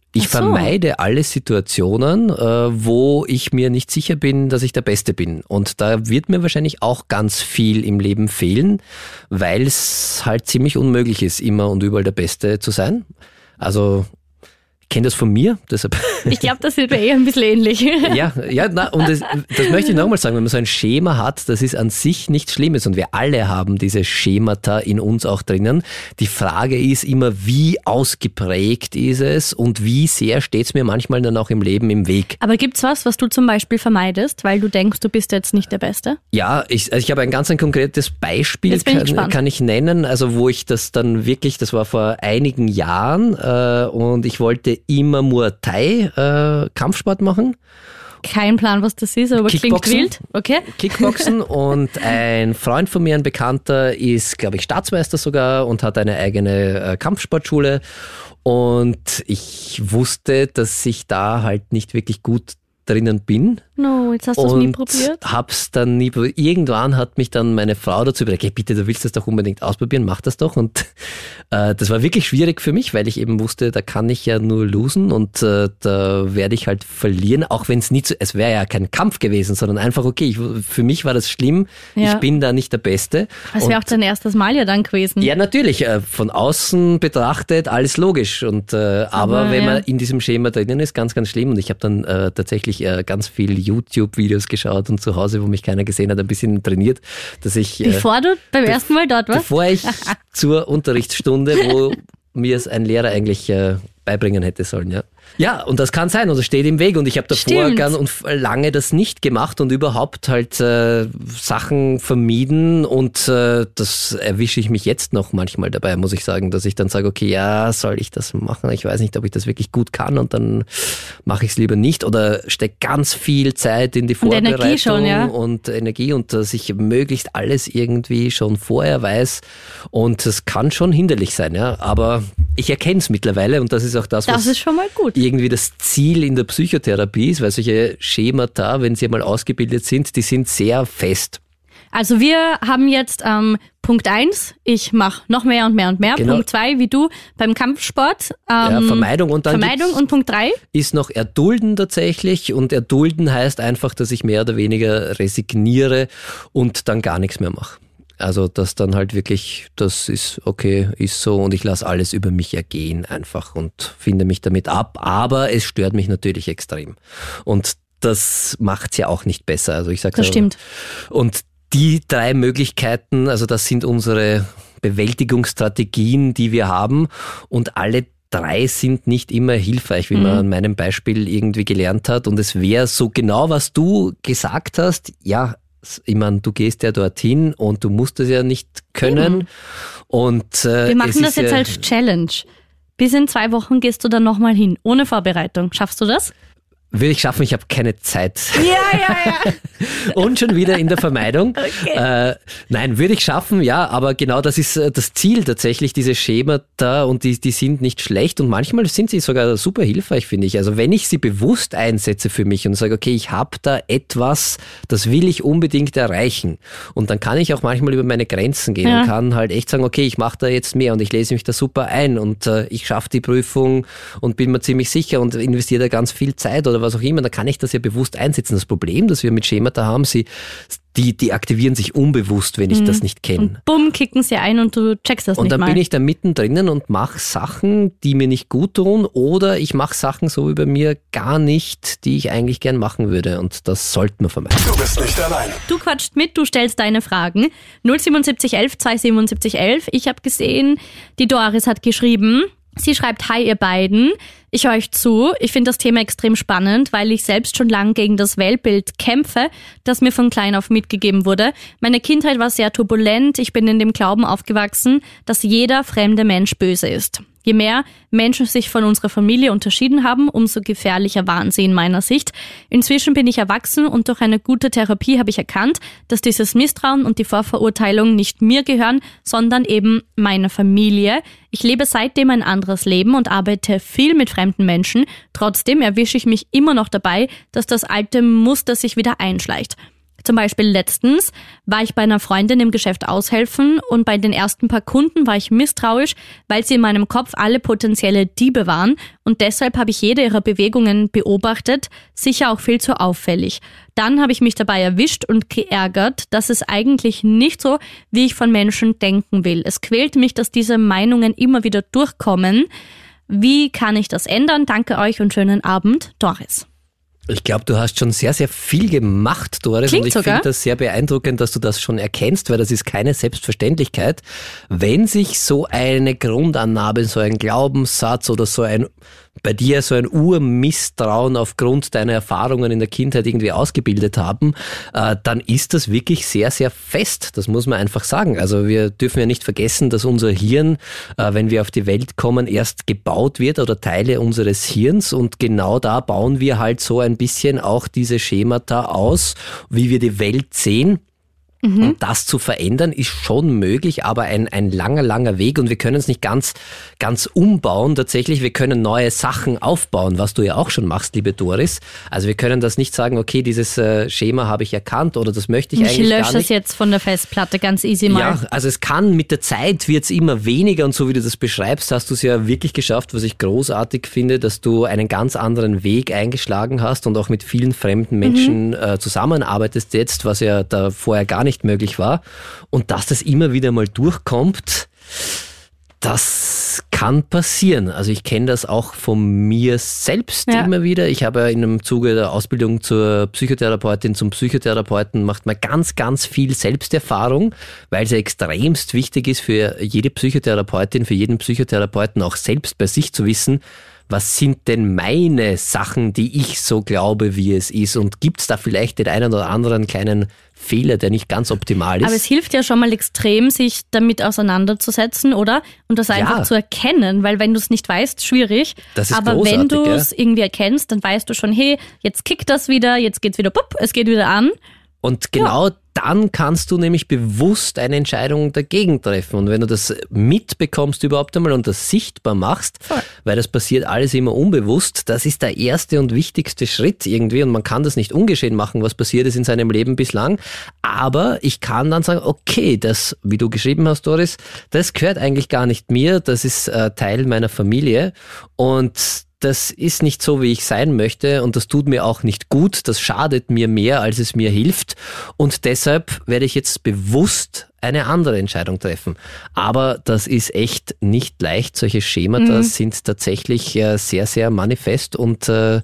Ich vermeide alle Situationen, wo ich mir nicht sicher bin, dass ich der Beste bin. Und da wird mir wahrscheinlich auch ganz viel im Leben fehlen, weil es halt ziemlich unmöglich ist, immer und überall der Beste zu sein. Also ich kenne das von mir, deshalb. Ich glaube, das wird mir eher ein bisschen ähnlich. Und das möchte ich nochmal sagen, wenn man so ein Schema hat, das ist an sich nichts Schlimmes und wir alle haben diese Schemata in uns auch drinnen. Die Frage ist immer, wie ausgeprägt ist es und wie sehr steht es mir manchmal dann auch im Leben im Weg. Aber gibt's was du zum Beispiel vermeidest, weil du denkst, du bist jetzt nicht der Beste? Ja, ich habe ein konkretes Beispiel, kann ich nennen, also wo ich das dann wirklich, das war vor einigen Jahren und ich wollte immer Muay Thai Kampfsport machen. Kein Plan, was das ist, aber klingt wild. Okay. Kickboxen und ein Freund von mir, ein Bekannter, ist, glaube ich, Staatsmeister sogar und hat eine eigene Kampfsportschule. Und ich wusste, dass ich da halt nicht wirklich gut drinnen bin. No, jetzt hast du es nie probiert? Hab's dann nie probiert. Irgendwann hat mich dann meine Frau dazu überlegt, hey, bitte, du willst das doch unbedingt ausprobieren, mach das doch. Und das war wirklich schwierig für mich, weil ich eben wusste, da kann ich ja nur losen und da werde ich halt verlieren, auch wenn es nie es wäre ja kein Kampf gewesen, sondern einfach, okay, für mich war das schlimm, ich bin da nicht der Beste. Das wäre auch dein erstes Mal ja dann gewesen. Ja, natürlich, von außen betrachtet alles logisch, und aber wenn man in diesem Schema drinnen ist, ganz, ganz schlimm, und ich habe dann tatsächlich ganz viel YouTube-Videos geschaut und zu Hause, wo mich keiner gesehen hat, ein bisschen trainiert, dass ich... Bevor du beim ersten Mal dort warst? Bevor ich zur Unterrichtsstunde, wo mir es ein Lehrer eigentlich beibringen hätte sollen, ja. Ja, und das kann sein und es steht im Weg, und ich habe davor ganz und lange das nicht gemacht und überhaupt halt Sachen vermieden, und das erwische ich mich jetzt noch manchmal dabei, muss ich sagen, dass ich dann sage, okay, ja, soll ich das machen? Ich weiß nicht, ob ich das wirklich gut kann, und dann mache ich es lieber nicht, oder stecke ganz viel Zeit in die Vorbereitung und Energie schon, ja. Und Energie, und dass ich möglichst alles irgendwie schon vorher weiß, und es kann schon hinderlich sein, ja, aber ich erkenne es mittlerweile, und das ist auch das ist schon mal gut. Irgendwie das Ziel in der Psychotherapie ist, weil solche Schemata, wenn sie einmal ausgebildet sind, die sind sehr fest. Also wir haben jetzt Punkt 1, ich mache noch mehr und mehr und mehr. Genau. Punkt 2, wie du beim Kampfsport. Vermeidung. Und dann Vermeidung, und Punkt 3? Ist noch Erdulden tatsächlich, und Erdulden heißt einfach, dass ich mehr oder weniger resigniere und dann gar nichts mehr mache. Also dass dann halt wirklich, das ist okay, ist so, und ich lasse alles über mich ergehen einfach und finde mich damit ab, aber es stört mich natürlich extrem. Und das macht's ja auch nicht besser. Also ich sag's das stimmt. Und die 3 Möglichkeiten, also das sind unsere Bewältigungsstrategien, die wir haben, und alle 3 sind nicht immer hilfreich, wie man an meinem Beispiel irgendwie gelernt hat, und es wäre so genau, was du gesagt hast, ja, ich meine, du gehst ja dorthin und du musst es ja nicht können. Und wir machen das jetzt als Challenge. Bis in 2 Wochen gehst du dann nochmal hin, ohne Vorbereitung. Schaffst du das? Will ich schaffen, ich habe keine Zeit. Ja. Und schon wieder in der Vermeidung. Okay. Nein, würde ich schaffen, ja, aber genau das ist das Ziel tatsächlich, diese Schemata, und die sind nicht schlecht, und manchmal sind sie sogar super hilfreich, finde ich. Also wenn ich sie bewusst einsetze für mich und sage, okay, ich habe da etwas, das will ich unbedingt erreichen, und dann kann ich auch manchmal über meine Grenzen gehen und kann halt echt sagen, okay, ich mache da jetzt mehr und ich lese mich da super ein und ich schaffe die Prüfung und bin mir ziemlich sicher und investiere da ganz viel Zeit oder was auch immer, dann kann ich das ja bewusst einsetzen. Das Problem, das wir mit Schemata haben, die aktivieren sich unbewusst, wenn ich das nicht kenne. Und bumm, kicken sie ein und du checkst das nicht mal. Und dann bin ich da mittendrin und mache Sachen, die mir nicht gut tun, oder ich mache Sachen so wie bei mir gar nicht, die ich eigentlich gern machen würde, und das sollte man vermeiden. Du bist nicht allein. Du quatscht mit, du stellst deine Fragen. 07711 27711. Ich habe gesehen, die Doris hat geschrieben, sie schreibt, hi ihr beiden, ich höre euch zu. Ich finde das Thema extrem spannend, weil ich selbst schon lange gegen das Weltbild kämpfe, das mir von klein auf mitgegeben wurde. Meine Kindheit war sehr turbulent. Ich bin in dem Glauben aufgewachsen, dass jeder fremde Mensch böse ist. Je mehr Menschen sich von unserer Familie unterschieden haben, umso gefährlicher waren sie in meiner Sicht. Inzwischen bin ich erwachsen und durch eine gute Therapie habe ich erkannt, dass dieses Misstrauen und die Vorverurteilung nicht mir gehören, sondern eben meiner Familie. Ich lebe seitdem ein anderes Leben und arbeite viel mit fremden Menschen. Trotzdem erwische ich mich immer noch dabei, dass das alte Muster sich wieder einschleicht. Zum Beispiel letztens war ich bei einer Freundin im Geschäft aushelfen und bei den ersten paar Kunden war ich misstrauisch, weil sie in meinem Kopf alle potenzielle Diebe waren und deshalb habe ich jede ihrer Bewegungen beobachtet, sicher auch viel zu auffällig. Dann habe ich mich dabei erwischt und geärgert, dass es eigentlich nicht so, wie ich von Menschen denken will. Es quält mich, dass diese Meinungen immer wieder durchkommen. Wie kann ich das ändern? Danke euch und schönen Abend, Doris. Ich glaube, du hast schon sehr, sehr viel gemacht, Doris. Klingt und ich so, finde gell? das sehr beeindruckend, dass du das schon erkennst, weil das ist keine Selbstverständlichkeit. Wenn sich so eine Grundannahme, so ein Glaubenssatz oder bei dir so ein Urmisstrauen aufgrund deiner Erfahrungen in der Kindheit irgendwie ausgebildet haben, dann ist das wirklich sehr, sehr fest. Das muss man einfach sagen. Also wir dürfen ja nicht vergessen, dass unser Hirn, wenn wir auf die Welt kommen, erst gebaut wird oder Teile unseres Hirns und genau da bauen wir halt so ein bisschen auch diese Schemata aus, wie wir die Welt sehen. Und das zu verändern ist schon möglich, aber ein langer, langer Weg und wir können es nicht ganz umbauen. Tatsächlich, wir können neue Sachen aufbauen, was du ja auch schon machst, liebe Doris. Also wir können das nicht sagen, okay, dieses Schema habe ich erkannt oder das möchte ich eigentlich gar nicht. Ich lösche es jetzt von der Festplatte, ganz easy mal. Ja, also es kann mit der Zeit wird es immer weniger und so wie du das beschreibst, hast du es ja wirklich geschafft, was ich großartig finde, dass du einen ganz anderen Weg eingeschlagen hast und auch mit vielen fremden Menschen zusammenarbeitest jetzt, was ja da vorher gar nicht möglich war. Und dass das immer wieder mal durchkommt, das kann passieren. Also ich kenne das auch von mir selbst immer wieder. Ich habe ja in einem Zuge der Ausbildung zur Psychotherapeutin, zum Psychotherapeuten macht man ganz, ganz viel Selbsterfahrung, weil es ja extremst wichtig ist für jede Psychotherapeutin, für jeden Psychotherapeuten auch selbst bei sich zu wissen, was sind denn meine Sachen, die ich so glaube, wie es ist? Und gibt es da vielleicht den einen oder anderen kleinen Fehler, der nicht ganz optimal ist? Aber es hilft ja schon mal extrem, sich damit auseinanderzusetzen, oder? Und das einfach zu erkennen, weil wenn du es nicht weißt, schwierig. Das ist aber großartig, wenn du es irgendwie erkennst, dann weißt du schon, hey, jetzt kickt das wieder, jetzt geht's wieder, es geht wieder an. Und genau dann kannst du nämlich bewusst eine Entscheidung dagegen treffen. Und wenn du das mitbekommst überhaupt einmal und das sichtbar machst, weil das passiert alles immer unbewusst, das ist der erste und wichtigste Schritt irgendwie. Und man kann das nicht ungeschehen machen, was passiert ist in seinem Leben bislang. Aber ich kann dann sagen, okay, das, wie du geschrieben hast, Doris, das gehört eigentlich gar nicht mir. Das ist Teil meiner Familie. Und das ist nicht so, wie ich sein möchte und das tut mir auch nicht gut, das schadet mir mehr, als es mir hilft und deshalb werde ich jetzt bewusst eine andere Entscheidung treffen. Aber das ist echt nicht leicht, solche Schemata sind tatsächlich sehr, sehr manifest und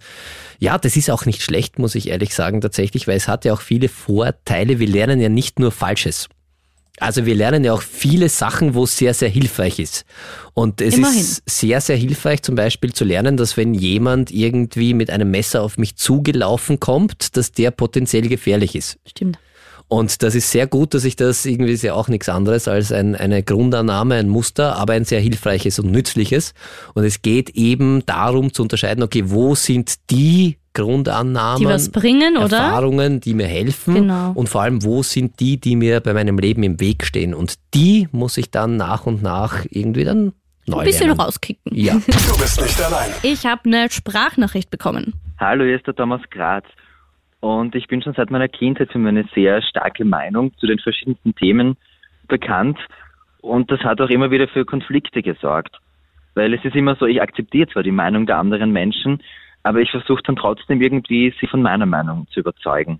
das ist auch nicht schlecht, muss ich ehrlich sagen, tatsächlich, weil es hat ja auch viele Vorteile, wir lernen ja nicht nur Falsches. Also wir lernen ja auch viele Sachen, wo es sehr, sehr hilfreich ist. Und es ist sehr, sehr hilfreich zum Beispiel zu lernen, dass wenn jemand irgendwie mit einem Messer auf mich zugelaufen kommt, dass der potenziell gefährlich ist. Stimmt. Und das ist sehr gut, dass ich das irgendwie ist ja auch nichts anderes als eine Grundannahme, ein Muster, aber ein sehr hilfreiches und nützliches. Und es geht eben darum zu unterscheiden, okay, wo sind die Grundannahmen, die was bringen, oder? Erfahrungen, die mir helfen Genau. und vor allem, wo sind die mir bei meinem Leben im Weg stehen und die muss ich dann nach und nach irgendwie dann neu ein bisschen lernen. rauskicken. Ja. Du bist nicht allein. Ich habe eine Sprachnachricht bekommen. Hallo, hier ist der Thomas Graz und ich bin schon seit meiner Kindheit für meine sehr starke Meinung zu den verschiedensten Themen bekannt und das hat auch immer wieder für Konflikte gesorgt, weil es ist immer so, ich akzeptiere zwar die Meinung der anderen Menschen, aber ich versuche dann trotzdem irgendwie, sie von meiner Meinung zu überzeugen.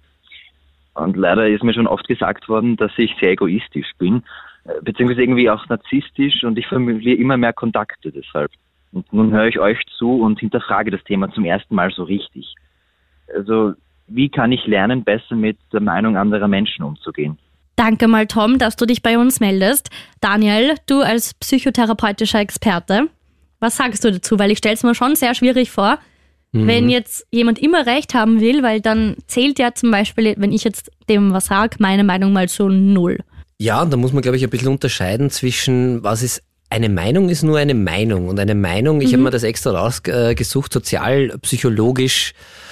Und leider ist mir schon oft gesagt worden, dass ich sehr egoistisch bin, beziehungsweise irgendwie auch narzisstisch und ich verliere immer mehr Kontakte deshalb. Und nun höre ich euch zu und hinterfrage das Thema zum ersten Mal so richtig. Also, wie kann ich lernen, besser mit der Meinung anderer Menschen umzugehen? Danke mal, Tom, dass du dich bei uns meldest. Daniel, du als psychotherapeutischer Experte, was sagst du dazu? Weil ich stelle es mir schon sehr schwierig vor, wenn jetzt jemand immer Recht haben will, weil dann zählt ja zum Beispiel, wenn ich jetzt dem was sage, meine Meinung mal so 0. Ja, und da muss man, glaube ich, ein bisschen unterscheiden zwischen, was ist eine Meinung ist nur eine Meinung. Und eine Meinung, ich habe mir das extra rausgesucht, sozialpsychologisch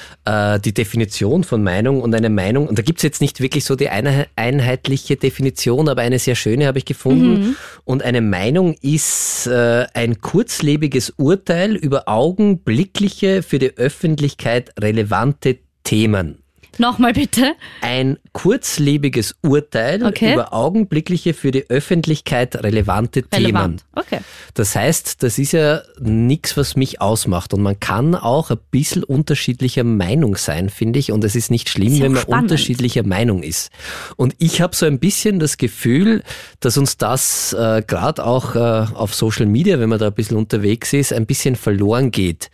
die Definition von Meinung und eine Meinung. Und da gibt's jetzt nicht wirklich so die einheitliche Definition, aber eine sehr schöne habe ich gefunden. Und eine Meinung ist ein kurzlebiges Urteil über augenblickliche, für die Öffentlichkeit relevante Themen. Nochmal bitte. Ein kurzlebiges Urteil über augenblickliche für die Öffentlichkeit relevante Themen. Okay. Das heißt, das ist ja nichts, was mich ausmacht. Und man kann auch ein bisschen unterschiedlicher Meinung sein, finde ich. Und es ist nicht schlimm, wenn man unterschiedlicher Meinung ist. Und ich habe so ein bisschen das Gefühl, dass uns das gerade auch auf Social Media, wenn man da ein bisschen unterwegs ist, ein bisschen verloren geht.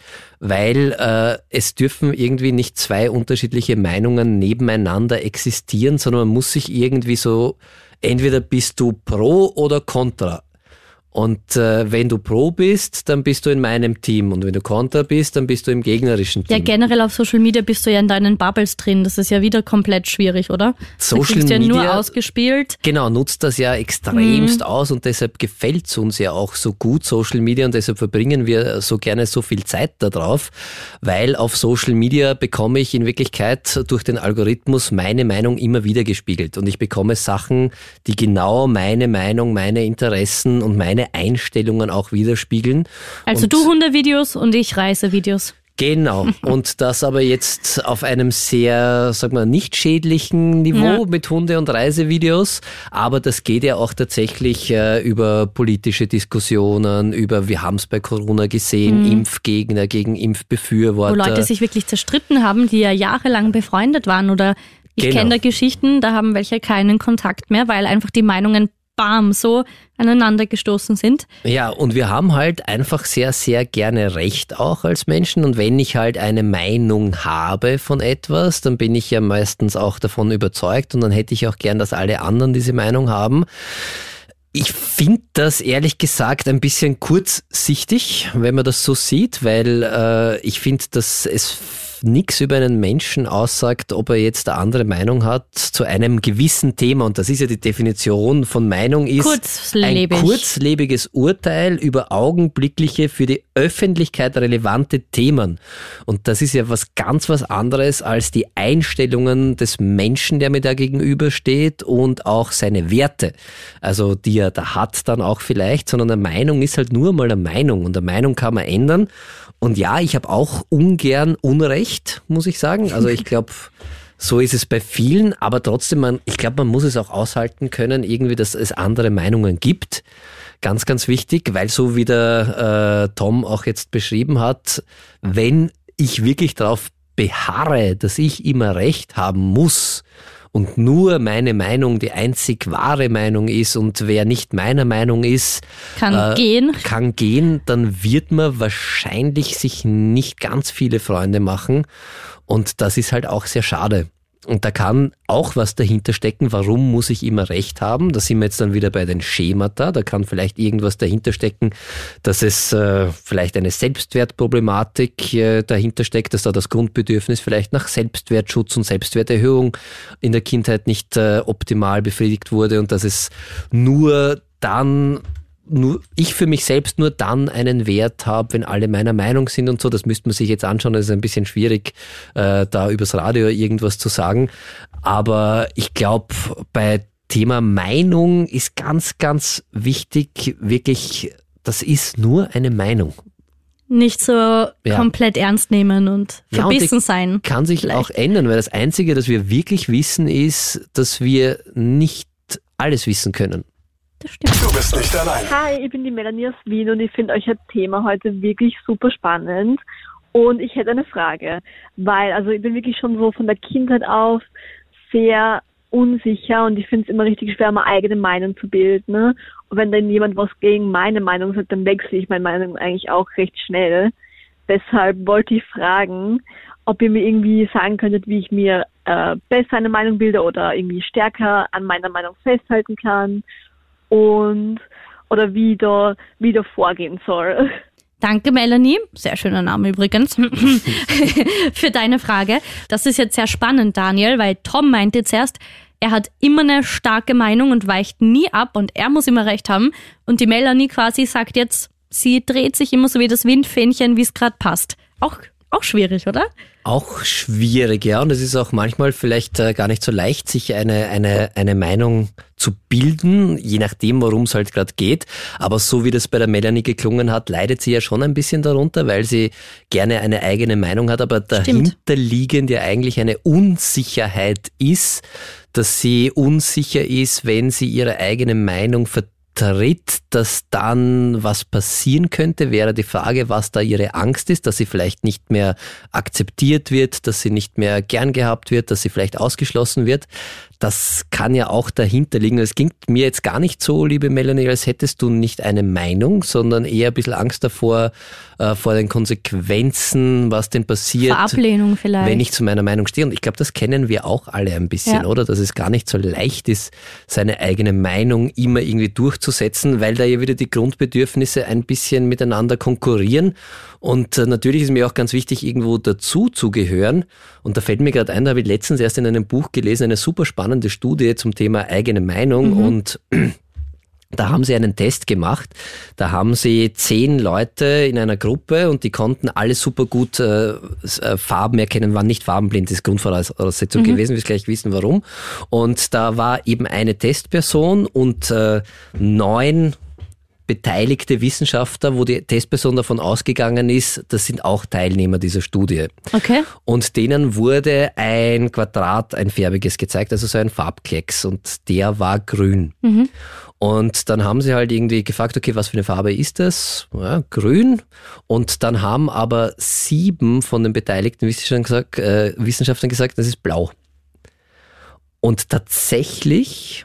Weil es dürfen irgendwie nicht zwei unterschiedliche Meinungen nebeneinander existieren, sondern man muss sich irgendwie so, entweder bist du pro oder contra. Und wenn du pro bist, dann bist du in meinem Team. Und wenn du contra bist, dann bist du im gegnerischen Team. Ja, generell auf Social Media bist du ja in deinen Bubbles drin. Das ist ja wieder komplett schwierig, oder? Social Media ja nur ausgespielt. Genau, nutzt das ja extremst aus und deshalb gefällt es uns ja auch so gut, Social Media, und deshalb verbringen wir so gerne so viel Zeit da drauf, weil auf Social Media bekomme ich in Wirklichkeit durch den Algorithmus meine Meinung immer wieder gespiegelt und ich bekomme Sachen, die genau meine Meinung, meine Interessen und meine Einstellungen auch widerspiegeln. Also und du Hundevideos und ich Reisevideos. Genau. Und das aber jetzt auf einem sehr, sag mal, nicht schädlichen Niveau mit Hunde- und Reisevideos. Aber das geht ja auch tatsächlich über politische Diskussionen, über, wir haben es bei Corona gesehen, Impfgegner gegen Impfbefürworter. Wo Leute sich wirklich zerstritten haben, die ja jahrelang befreundet waren. Oder ich kenne da Geschichten, da haben welche keinen Kontakt mehr, weil einfach die Meinungen so aneinander gestoßen sind. Ja, und wir haben halt einfach sehr, sehr gerne Recht auch als Menschen. Und wenn ich halt eine Meinung habe von etwas, dann bin ich ja meistens auch davon überzeugt und dann hätte ich auch gern, dass alle anderen diese Meinung haben. Ich finde das ehrlich gesagt ein bisschen kurzsichtig, wenn man das so sieht, weil ich finde, dass es nichts über einen Menschen aussagt, ob er jetzt eine andere Meinung hat zu einem gewissen Thema. Und das ist ja die Definition von Meinung, ist ein kurzlebiges Urteil über augenblickliche für die Öffentlichkeit relevante Themen. Und das ist ja was anderes als die Einstellungen des Menschen, der mir da gegenübersteht und auch seine Werte. Also die er da hat dann auch vielleicht, sondern eine Meinung ist halt nur mal eine Meinung und eine Meinung kann man ändern. Und ja, ich habe auch ungern Unrecht, muss ich sagen. Also ich glaube, so ist es bei vielen, aber trotzdem, ich glaube, man muss es auch aushalten können, irgendwie, dass es andere Meinungen gibt. Ganz, ganz wichtig, weil so wie der Tom auch jetzt beschrieben hat, wenn ich wirklich darauf beharre, dass ich immer Recht haben muss und nur meine Meinung die einzig wahre Meinung ist und wer nicht meiner Meinung ist, kann gehen, dann wird man wahrscheinlich sich nicht ganz viele Freunde machen und das ist halt auch sehr schade. Und da kann auch was dahinter stecken, warum muss ich immer Recht haben? Da sind wir jetzt dann wieder bei den Schemata, da kann vielleicht irgendwas dahinter stecken, dass es vielleicht eine Selbstwertproblematik dahinter steckt, dass da das Grundbedürfnis vielleicht nach Selbstwertschutz und Selbstwerterhöhung in der Kindheit nicht optimal befriedigt wurde und dass es nur ich für mich selbst nur dann einen Wert habe, wenn alle meiner Meinung sind und so. Das müsste man sich jetzt anschauen, das ist ein bisschen schwierig, da übers Radio irgendwas zu sagen. Aber ich glaube, bei Thema Meinung ist ganz, ganz wichtig, wirklich, das ist nur eine Meinung. Nicht so komplett ernst nehmen und verbissen sein. Kann sich auch ändern, weil das Einzige, das wir wirklich wissen, ist, dass wir nicht alles wissen können. Das stimmt. Du bist nicht allein. Hi, ich bin die Melanie aus Wien und ich finde euch Thema heute wirklich super spannend. Und ich hätte eine Frage, weil ich bin wirklich schon so von der Kindheit auf sehr unsicher und ich finde es immer richtig schwer, meine eigene Meinung zu bilden. Ne? Und wenn dann jemand was gegen meine Meinung sagt, dann wechsle ich meine Meinung eigentlich auch recht schnell. Deshalb wollte ich fragen, ob ihr mir irgendwie sagen könntet, wie ich mir besser eine Meinung bilde oder irgendwie stärker an meiner Meinung festhalten kann. Oder wie da vorgehen soll. Danke, Melanie. Sehr schöner Name übrigens. Für deine Frage. Das ist jetzt sehr spannend, Daniel, weil Tom meinte zuerst, er hat immer eine starke Meinung und weicht nie ab und er muss immer recht haben. Und die Melanie quasi sagt jetzt, sie dreht sich immer so wie das Windfähnchen, wie es gerade passt. Auch auch schwierig, oder? Auch schwierig, ja. Und es ist auch manchmal vielleicht gar nicht so leicht, sich eine Meinung zu bilden, je nachdem, worum es halt gerade geht. Aber so wie das bei der Melanie geklungen hat, leidet sie ja schon ein bisschen darunter, weil sie gerne eine eigene Meinung hat, aber dahinterliegend ja eigentlich eine Unsicherheit ist, dass sie unsicher ist, wenn sie ihre eigene Meinung vertritt, dass dann was passieren könnte, wäre die Frage, was da ihre Angst ist, dass sie vielleicht nicht mehr akzeptiert wird, dass sie nicht mehr gern gehabt wird, dass sie vielleicht ausgeschlossen wird. Das kann ja auch dahinter liegen. Es klingt mir jetzt gar nicht so, liebe Melanie, als hättest du nicht eine Meinung, sondern eher ein bisschen Angst davor, vor den Konsequenzen, was denn passiert. Vor Ablehnung vielleicht. Wenn ich zu meiner Meinung stehe. Und ich glaube, das kennen wir auch alle ein bisschen, oder? Dass es gar nicht so leicht ist, seine eigene Meinung immer irgendwie durchzusetzen, weil da ja wieder die Grundbedürfnisse ein bisschen miteinander konkurrieren. Und natürlich ist mir auch ganz wichtig, irgendwo dazu zu gehören. Und da fällt mir gerade ein, da habe ich letztens erst in einem Buch gelesen, eine super spannende Studie zum Thema eigene Meinung. Und da haben sie einen Test gemacht. Da haben sie 10 Leute in einer Gruppe und die konnten alle super gut Farben erkennen, waren nicht farbenblind, das ist Grundvoraussetzung gewesen, wir gleich wissen warum. Und da war eben eine Testperson und 9 beteiligte Wissenschaftler, wo die Testperson davon ausgegangen ist, das sind auch Teilnehmer dieser Studie. Okay. Und denen wurde ein Quadrat, ein färbiges gezeigt, also so ein Farbklecks und der war grün. Und dann haben sie halt irgendwie gefragt, okay, was für eine Farbe ist das? Ja, grün. Und dann haben aber 7 von den beteiligten Wissenschaftlern gesagt, das ist blau. Und tatsächlich,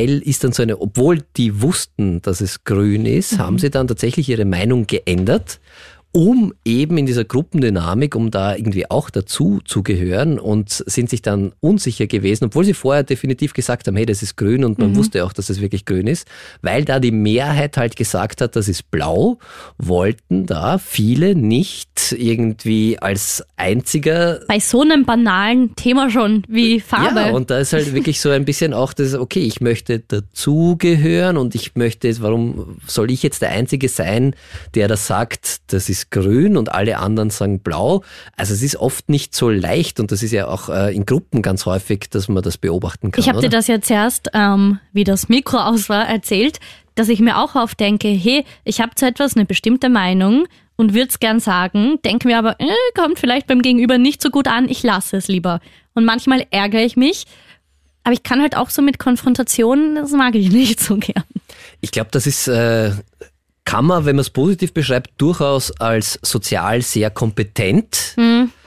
obwohl die wussten, dass es grün ist, haben sie dann tatsächlich ihre Meinung geändert, um eben in dieser Gruppendynamik, um da irgendwie auch dazu zu gehören und sind sich dann unsicher gewesen, obwohl sie vorher definitiv gesagt haben, hey, das ist grün und man wusste auch, dass es wirklich grün ist, weil da die Mehrheit halt gesagt hat, das ist blau, wollten da viele nicht irgendwie als einziger... Bei so einem banalen Thema schon wie Farbe. Ja, und da ist halt wirklich so ein bisschen auch das, okay, ich möchte dazugehören und ich möchte, warum soll ich jetzt der Einzige sein, der das sagt, das ist grün und alle anderen sagen blau. Also es ist oft nicht so leicht und das ist ja auch in Gruppen ganz häufig, dass man das beobachten kann. Ich habe dir das ja zuerst, wie das Mikro aus war, erzählt, dass ich mir auch oft denke, hey, ich habe zu etwas eine bestimmte Meinung und würde es gern sagen, denke mir aber, kommt vielleicht beim Gegenüber nicht so gut an, ich lasse es lieber. Und manchmal ärgere ich mich, aber ich kann halt auch so mit Konfrontation, das mag ich nicht so gern. Ich glaube, das ist... kann man, wenn man es positiv beschreibt, durchaus als sozial sehr kompetent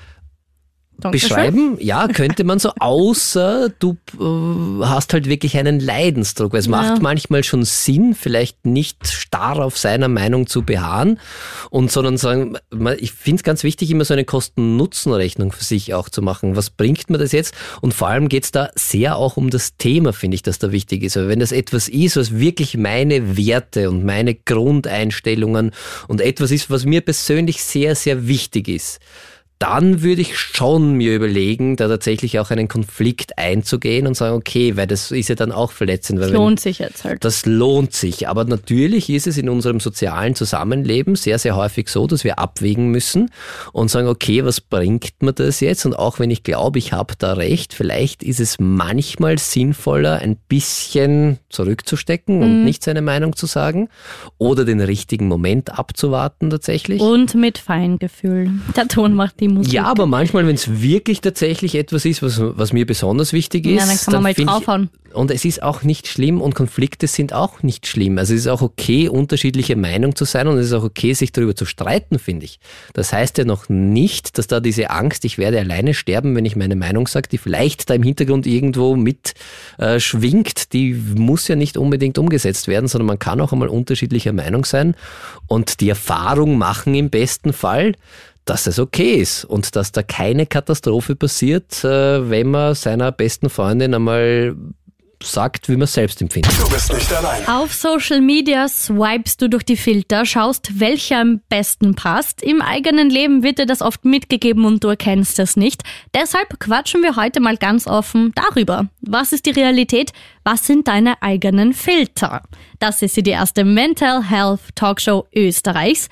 beschreiben. Ja, könnte man so, außer du hast halt wirklich einen Leidensdruck. Weil es macht manchmal schon Sinn, vielleicht nicht starr auf seiner Meinung zu beharren, sondern sagen, ich finde es ganz wichtig, immer so eine Kosten-Nutzen-Rechnung für sich auch zu machen. Was bringt mir das jetzt? Und vor allem geht es da sehr auch um das Thema, finde ich, dass da wichtig ist. Aber wenn das etwas ist, was wirklich meine Werte und meine Grundeinstellungen und etwas ist, was mir persönlich sehr, sehr wichtig ist, dann würde ich schon mir überlegen, da tatsächlich auch einen Konflikt einzugehen und sagen, okay, weil das ist ja dann auch verletzend. Das lohnt sich jetzt halt. Das lohnt sich. Aber natürlich ist es in unserem sozialen Zusammenleben sehr, sehr häufig so, dass wir abwägen müssen und sagen, okay, was bringt mir das jetzt? Und auch wenn ich glaube, ich habe da recht, vielleicht ist es manchmal sinnvoller, ein bisschen zurückzustecken und nicht seine Meinung zu sagen oder den richtigen Moment abzuwarten tatsächlich. Und mit Feingefühl. Der Ton macht die Musik. Ja, aber manchmal, wenn es wirklich tatsächlich etwas ist, was mir besonders wichtig ist, dann kann man mal draufhauen. Und es ist auch nicht schlimm und Konflikte sind auch nicht schlimm. Also es ist auch okay, unterschiedliche Meinung zu sein und es ist auch okay, sich darüber zu streiten, finde ich. Das heißt ja noch nicht, dass da diese Angst, ich werde alleine sterben, wenn ich meine Meinung sage, die vielleicht da im Hintergrund irgendwo mit schwingt, die muss ja nicht unbedingt umgesetzt werden, sondern man kann auch einmal unterschiedlicher Meinung sein und die Erfahrung machen im besten Fall, dass es okay ist und dass da keine Katastrophe passiert, wenn man seiner besten Freundin einmal sagt, wie man es selbst empfindet. Du bist nicht allein. Auf Social Media swipest du durch die Filter, schaust, welcher am besten passt. Im eigenen Leben wird dir das oft mitgegeben und du erkennst es nicht. Deshalb quatschen wir heute mal ganz offen darüber. Was ist die Realität? Was sind deine eigenen Filter? Das ist die erste Mental Health Talkshow Österreichs.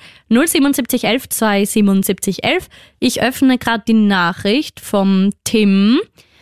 07711 27711. Ich öffne gerade die Nachricht vom Tim.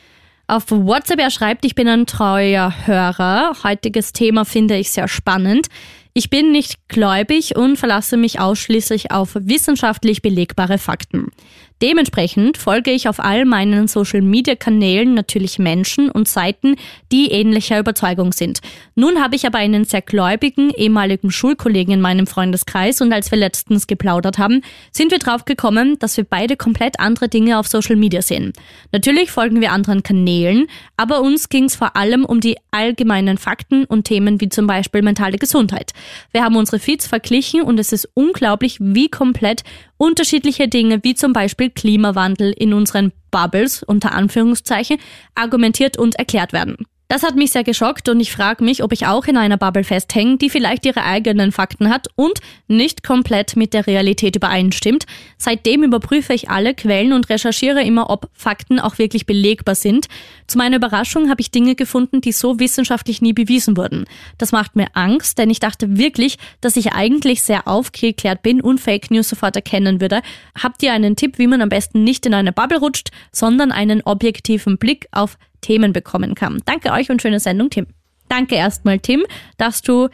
Auf WhatsApp, er schreibt, ich bin ein treuer Hörer. Heutiges Thema finde ich sehr spannend. Ich bin nicht gläubig und verlasse mich ausschließlich auf wissenschaftlich belegbare Fakten. Dementsprechend folge ich auf all meinen Social-Media-Kanälen natürlich Menschen und Seiten, die ähnlicher Überzeugung sind. Nun habe ich aber einen sehr gläubigen ehemaligen Schulkollegen in meinem Freundeskreis und als wir letztens geplaudert haben, sind wir drauf gekommen, dass wir beide komplett andere Dinge auf Social Media sehen. Natürlich folgen wir anderen Kanälen, aber uns ging es vor allem um die allgemeinen Fakten und Themen wie zum Beispiel mentale Gesundheit. Wir haben unsere Feeds verglichen und es ist unglaublich, wie komplett unterschiedliche Dinge wie zum Beispiel Klimawandel in unseren Bubbles, unter Anführungszeichen, argumentiert und erklärt werden. Das hat mich sehr geschockt und ich frage mich, ob ich auch in einer Bubble festhänge, die vielleicht ihre eigenen Fakten hat und nicht komplett mit der Realität übereinstimmt. Seitdem überprüfe ich alle Quellen und recherchiere immer, ob Fakten auch wirklich belegbar sind. Zu meiner Überraschung habe ich Dinge gefunden, die so wissenschaftlich nie bewiesen wurden. Das macht mir Angst, denn ich dachte wirklich, dass ich eigentlich sehr aufgeklärt bin und Fake News sofort erkennen würde. Habt ihr einen Tipp, wie man am besten nicht in eine Bubble rutscht, sondern einen objektiven Blick auf Themen bekommen kann? Danke euch und schöne Sendung, Tim. Danke erstmal, Tim, dass du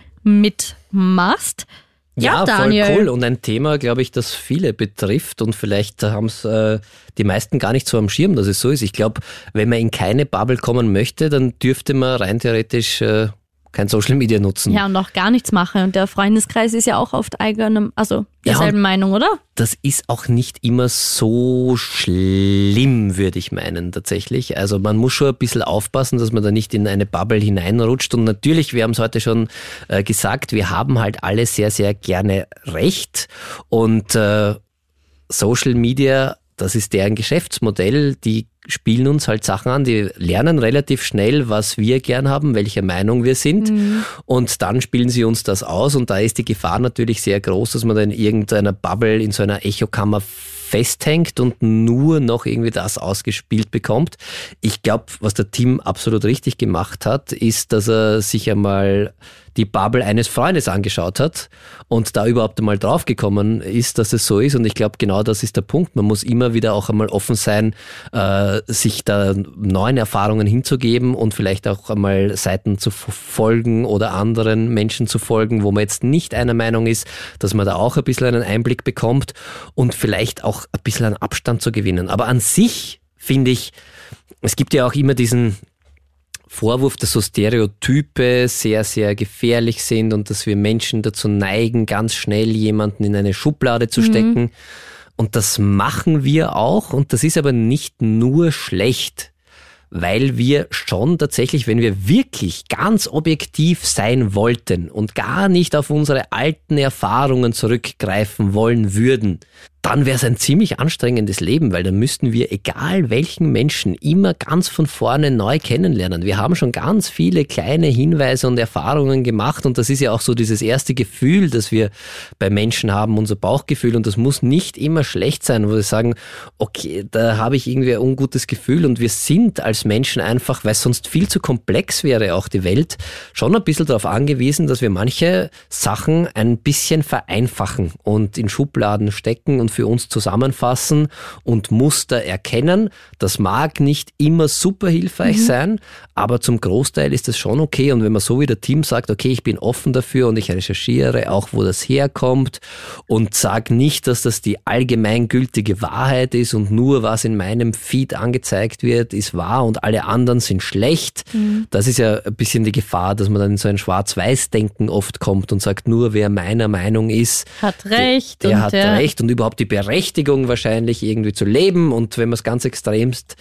mitmachst. Ja, Daniel. Voll cool. Und ein Thema, glaube ich, das viele betrifft und vielleicht haben es die meisten gar nicht so am Schirm, dass es so ist. Ich glaube, wenn man in keine Bubble kommen möchte, dann dürfte man rein theoretisch kein Social Media nutzen. Ja, und auch gar nichts machen. Und der Freundeskreis ist ja auch oft derselben Meinung, oder? Das ist auch nicht immer so schlimm, würde ich meinen, tatsächlich. Also man muss schon ein bisschen aufpassen, dass man da nicht in eine Bubble hineinrutscht. Und natürlich, wir haben es heute schon gesagt, wir haben halt alle sehr, sehr gerne Recht. Und Social Media, das ist deren Geschäftsmodell, die spielen uns halt Sachen an, die lernen relativ schnell, was wir gern haben, welcher Meinung wir sind und dann spielen sie uns das aus und da ist die Gefahr natürlich sehr groß, dass man da in irgendeiner Bubble, in so einer Echokammer festhängt und nur noch irgendwie das ausgespielt bekommt. Ich glaube, was der Tim absolut richtig gemacht hat, ist, dass er sich einmal die Bubble eines Freundes angeschaut hat und da überhaupt einmal draufgekommen ist, dass es so ist. Und ich glaube, genau das ist der Punkt. Man muss immer wieder auch einmal offen sein, sich da neuen Erfahrungen hinzugeben und vielleicht auch einmal Seiten zu folgen oder anderen Menschen zu folgen, wo man jetzt nicht einer Meinung ist, dass man da auch ein bisschen einen Einblick bekommt und vielleicht auch ein bisschen einen Abstand zu gewinnen. Aber an sich finde ich, es gibt ja auch immer diesen Vorwurf, dass so Stereotype sehr, sehr gefährlich sind und dass wir Menschen dazu neigen, ganz schnell jemanden in eine Schublade zu stecken. Und das machen wir auch und das ist aber nicht nur schlecht, weil wir schon tatsächlich, wenn wir wirklich ganz objektiv sein wollten und gar nicht auf unsere alten Erfahrungen zurückgreifen wollen würden, dann wäre es ein ziemlich anstrengendes Leben, weil dann müssten wir, egal welchen Menschen, immer ganz von vorne neu kennenlernen. Wir haben schon ganz viele kleine Hinweise und Erfahrungen gemacht und das ist ja auch so dieses erste Gefühl, das wir bei Menschen haben, unser Bauchgefühl und das muss nicht immer schlecht sein, wo wir sagen, okay, da habe ich irgendwie ein ungutes Gefühl und wir sind als Menschen einfach, weil es sonst viel zu komplex wäre, auch die Welt, schon ein bisschen darauf angewiesen, dass wir manche Sachen ein bisschen vereinfachen und in Schubladen stecken und für uns zusammenfassen und Muster erkennen. Das mag nicht immer super hilfreich sein, aber zum Großteil ist das schon okay. Und wenn man so wie der Team sagt, okay, ich bin offen dafür und ich recherchiere auch, wo das herkommt und sage nicht, dass das die allgemeingültige Wahrheit ist und nur was in meinem Feed angezeigt wird, ist wahr und alle anderen sind schlecht. Das ist ja ein bisschen die Gefahr, dass man dann in so ein Schwarz-Weiß-Denken oft kommt und sagt, nur wer meiner Meinung ist, hat recht. Der hat recht und überhaupt die Berechtigung wahrscheinlich irgendwie zu leben und wenn man es ganz extremst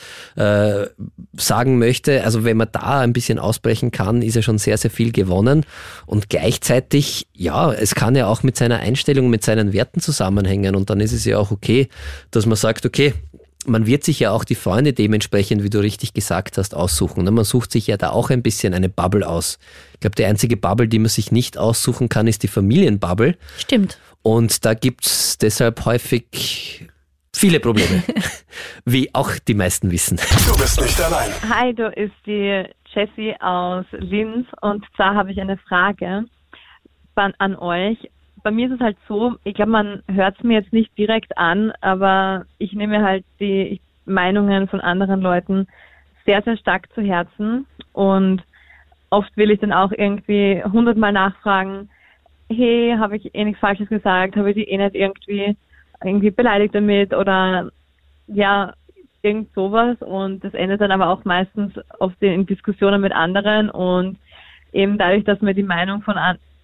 sagen möchte, also wenn man da ein bisschen ausbrechen kann, ist ja schon sehr, sehr viel gewonnen und gleichzeitig, ja, es kann ja auch mit seiner Einstellung, mit seinen Werten zusammenhängen und dann ist es ja auch okay, dass man sagt, okay, man wird sich ja auch die Freunde dementsprechend, wie du richtig gesagt hast, aussuchen. Man sucht sich ja da auch ein bisschen eine Bubble aus. Ich glaube, die einzige Bubble, die man sich nicht aussuchen kann, ist die Familienbubble. Stimmt. Und da gibt's deshalb häufig viele Probleme, wie auch die meisten wissen. Du bist nicht allein. Hi, du ist die Jessie aus Linz und zwar habe ich eine Frage an euch. Bei mir ist es halt so, ich glaube, man hört es mir jetzt nicht direkt an, aber ich nehme halt die Meinungen von anderen Leuten sehr, sehr stark zu Herzen und oft will ich dann auch irgendwie 100-mal nachfragen, hey, habe ich eh nichts Falsches gesagt, habe ich die eh nicht irgendwie beleidigt damit oder ja, irgend sowas und das endet dann aber auch meistens oft in Diskussionen mit anderen und eben dadurch, dass mir die Meinung von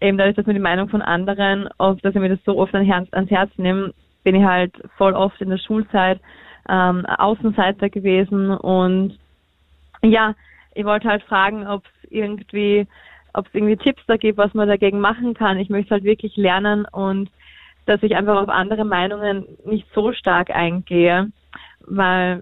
anderen, dass ich mir das so oft ans Herz nehme, bin ich halt voll oft in der Schulzeit Außenseiter gewesen und ja, ich wollte halt fragen, ob es irgendwie Tipps da gibt, was man dagegen machen kann. Ich möchte halt wirklich lernen und dass ich einfach auf andere Meinungen nicht so stark eingehe, weil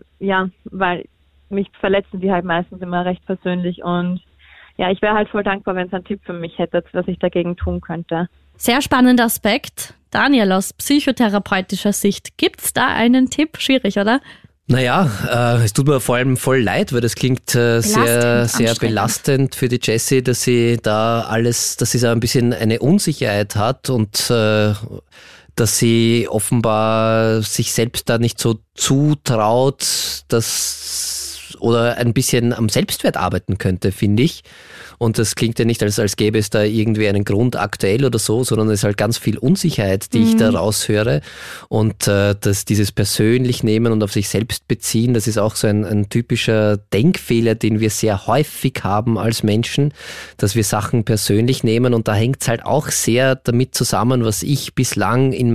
mich verletzen die halt meistens immer recht persönlich und ja, ich wäre halt voll dankbar, wenn es einen Tipp für mich hättet, was ich dagegen tun könnte. Sehr spannender Aspekt. Daniel, aus psychotherapeutischer Sicht, gibt's da einen Tipp? Schwierig, oder? Naja, es tut mir vor allem voll leid, weil das klingt sehr belastend für die Jessie, dass sie da ein bisschen eine Unsicherheit hat und dass sie offenbar sich selbst da nicht so zutraut, oder ein bisschen am Selbstwert arbeiten könnte, finde ich. Und das klingt ja nicht, als gäbe es da irgendwie einen Grund aktuell oder so, sondern es ist halt ganz viel Unsicherheit, die ich da raushöre. Und dass dieses persönlich nehmen und auf sich selbst beziehen, das ist auch so ein typischer Denkfehler, den wir sehr häufig haben als Menschen, dass wir Sachen persönlich nehmen. Und da hängt es halt auch sehr damit zusammen, was ich bislang in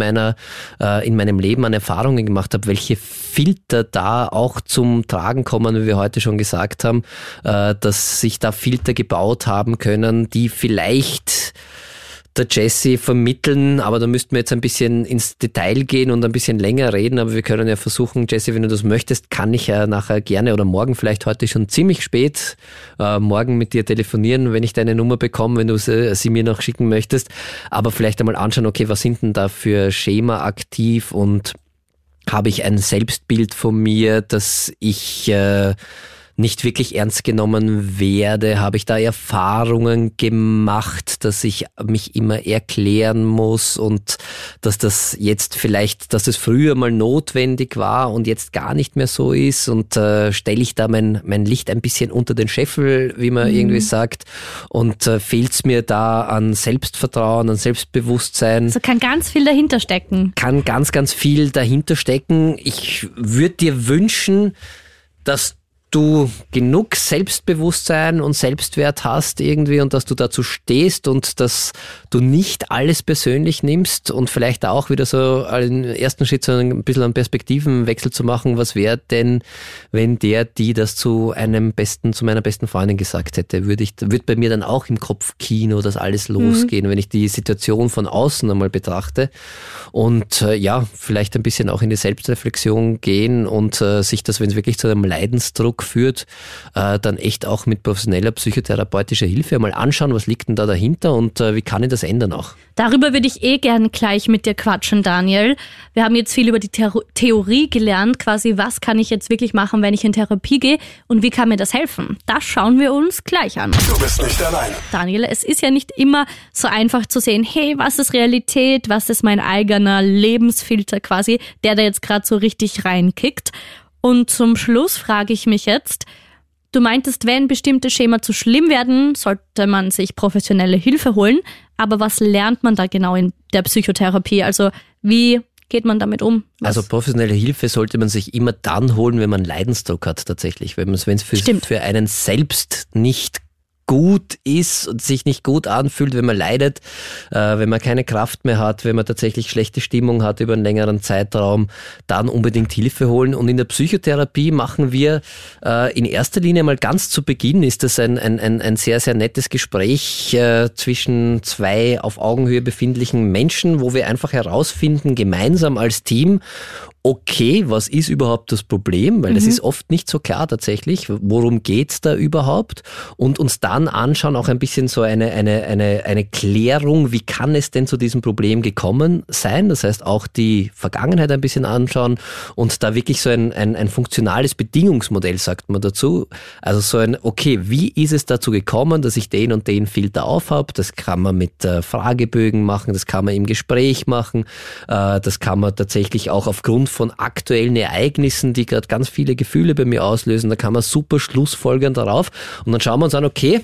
meinem Leben an Erfahrungen gemacht habe, welche Filter da auch zum Tragen kommen, wie wir heute schon gesagt haben, dass sich da Filter gebaut haben können, die vielleicht der Jessie vermitteln, aber da müssten wir jetzt ein bisschen ins Detail gehen und ein bisschen länger reden, aber wir können ja versuchen, Jessie, wenn du das möchtest, kann ich ja nachher gerne oder morgen, vielleicht heute schon ziemlich spät, morgen mit dir telefonieren, wenn ich deine Nummer bekomme, wenn du sie mir noch schicken möchtest, aber vielleicht einmal anschauen, okay, was sind denn da für Schema aktiv und habe ich ein Selbstbild von mir, dass ich nicht wirklich ernst genommen werde? Habe ich da Erfahrungen gemacht, dass ich mich immer erklären muss und dass das früher mal notwendig war und jetzt gar nicht mehr so ist und stelle ich da mein Licht ein bisschen unter den Scheffel, wie man irgendwie sagt, und fehlt es mir da an Selbstvertrauen, an Selbstbewusstsein? Also kann ganz viel dahinter stecken. Kann ganz, ganz viel dahinter stecken. Ich würde dir wünschen, dass du genug Selbstbewusstsein und Selbstwert hast irgendwie und dass du dazu stehst und dass du nicht alles persönlich nimmst und vielleicht auch wieder so im ersten Schritt so ein bisschen einen Perspektivenwechsel zu machen. Was wäre denn, wenn die das zu meiner besten Freundin gesagt hätte? Würde bei mir dann auch im Kopfkino das alles losgehen, wenn ich die Situation von außen einmal betrachte und vielleicht ein bisschen auch in die Selbstreflexion gehen und sich das, wenn es wirklich zu einem Leidensdruck führt, dann echt auch mit professioneller psychotherapeutischer Hilfe einmal anschauen, was liegt denn da dahinter und wie kann ich das ändern auch? Darüber würde ich gerne gleich mit dir quatschen, Daniel. Wir haben jetzt viel über die Theorie gelernt, quasi was kann ich jetzt wirklich machen, wenn ich in Therapie gehe und wie kann mir das helfen? Das schauen wir uns gleich an. Du bist nicht allein. Daniel, es ist ja nicht immer so einfach zu sehen, hey, was ist Realität, was ist mein eigener Lebensfilter quasi, der da jetzt gerade so richtig reinkickt. Und zum Schluss frage ich mich jetzt, du meintest, wenn bestimmte Schema zu schlimm werden, sollte man sich professionelle Hilfe holen. Aber was lernt man da genau in der Psychotherapie? Also wie geht man damit um? Also professionelle Hilfe sollte man sich immer dann holen, wenn man Leidensdruck hat tatsächlich. Wenn es für einen selbst nicht gut ist und sich nicht gut anfühlt, wenn man leidet, wenn man keine Kraft mehr hat, wenn man tatsächlich schlechte Stimmung hat über einen längeren Zeitraum, dann unbedingt Hilfe holen. Und in der Psychotherapie machen wir in erster Linie mal ganz zu Beginn, ist das ein sehr, sehr nettes Gespräch zwischen zwei auf Augenhöhe befindlichen Menschen, wo wir einfach herausfinden, gemeinsam als Team, okay, was ist überhaupt das Problem? Weil das ist oft nicht so klar tatsächlich. Worum geht's da überhaupt? Und uns dann anschauen, auch ein bisschen so eine Klärung, wie kann es denn zu diesem Problem gekommen sein? Das heißt, auch die Vergangenheit ein bisschen anschauen und da wirklich so ein funktionales Bedingungsmodell, sagt man dazu. Also so okay, wie ist es dazu gekommen, dass ich den und den Filter aufhab? Das kann man mit Fragebögen machen, das kann man im Gespräch machen, das kann man tatsächlich auch aufgrund von aktuellen Ereignissen, die gerade ganz viele Gefühle bei mir auslösen, da kann man super schlussfolgern darauf und dann schauen wir uns an, okay,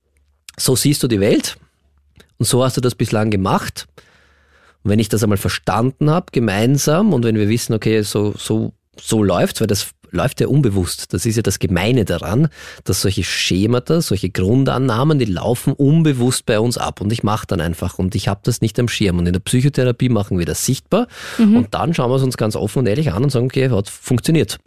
so siehst du die Welt und so hast du das bislang gemacht. Und wenn ich das einmal verstanden habe, gemeinsam, und wenn wir wissen, okay, so läuft's, weil das läuft ja unbewusst. Das ist ja das Gemeine daran, dass solche Schemata, solche Grundannahmen, die laufen unbewusst bei uns ab. Und ich mache dann einfach und ich habe das nicht am Schirm. Und in der Psychotherapie machen wir das sichtbar und dann schauen wir es uns ganz offen und ehrlich an und sagen, okay, hat funktioniert.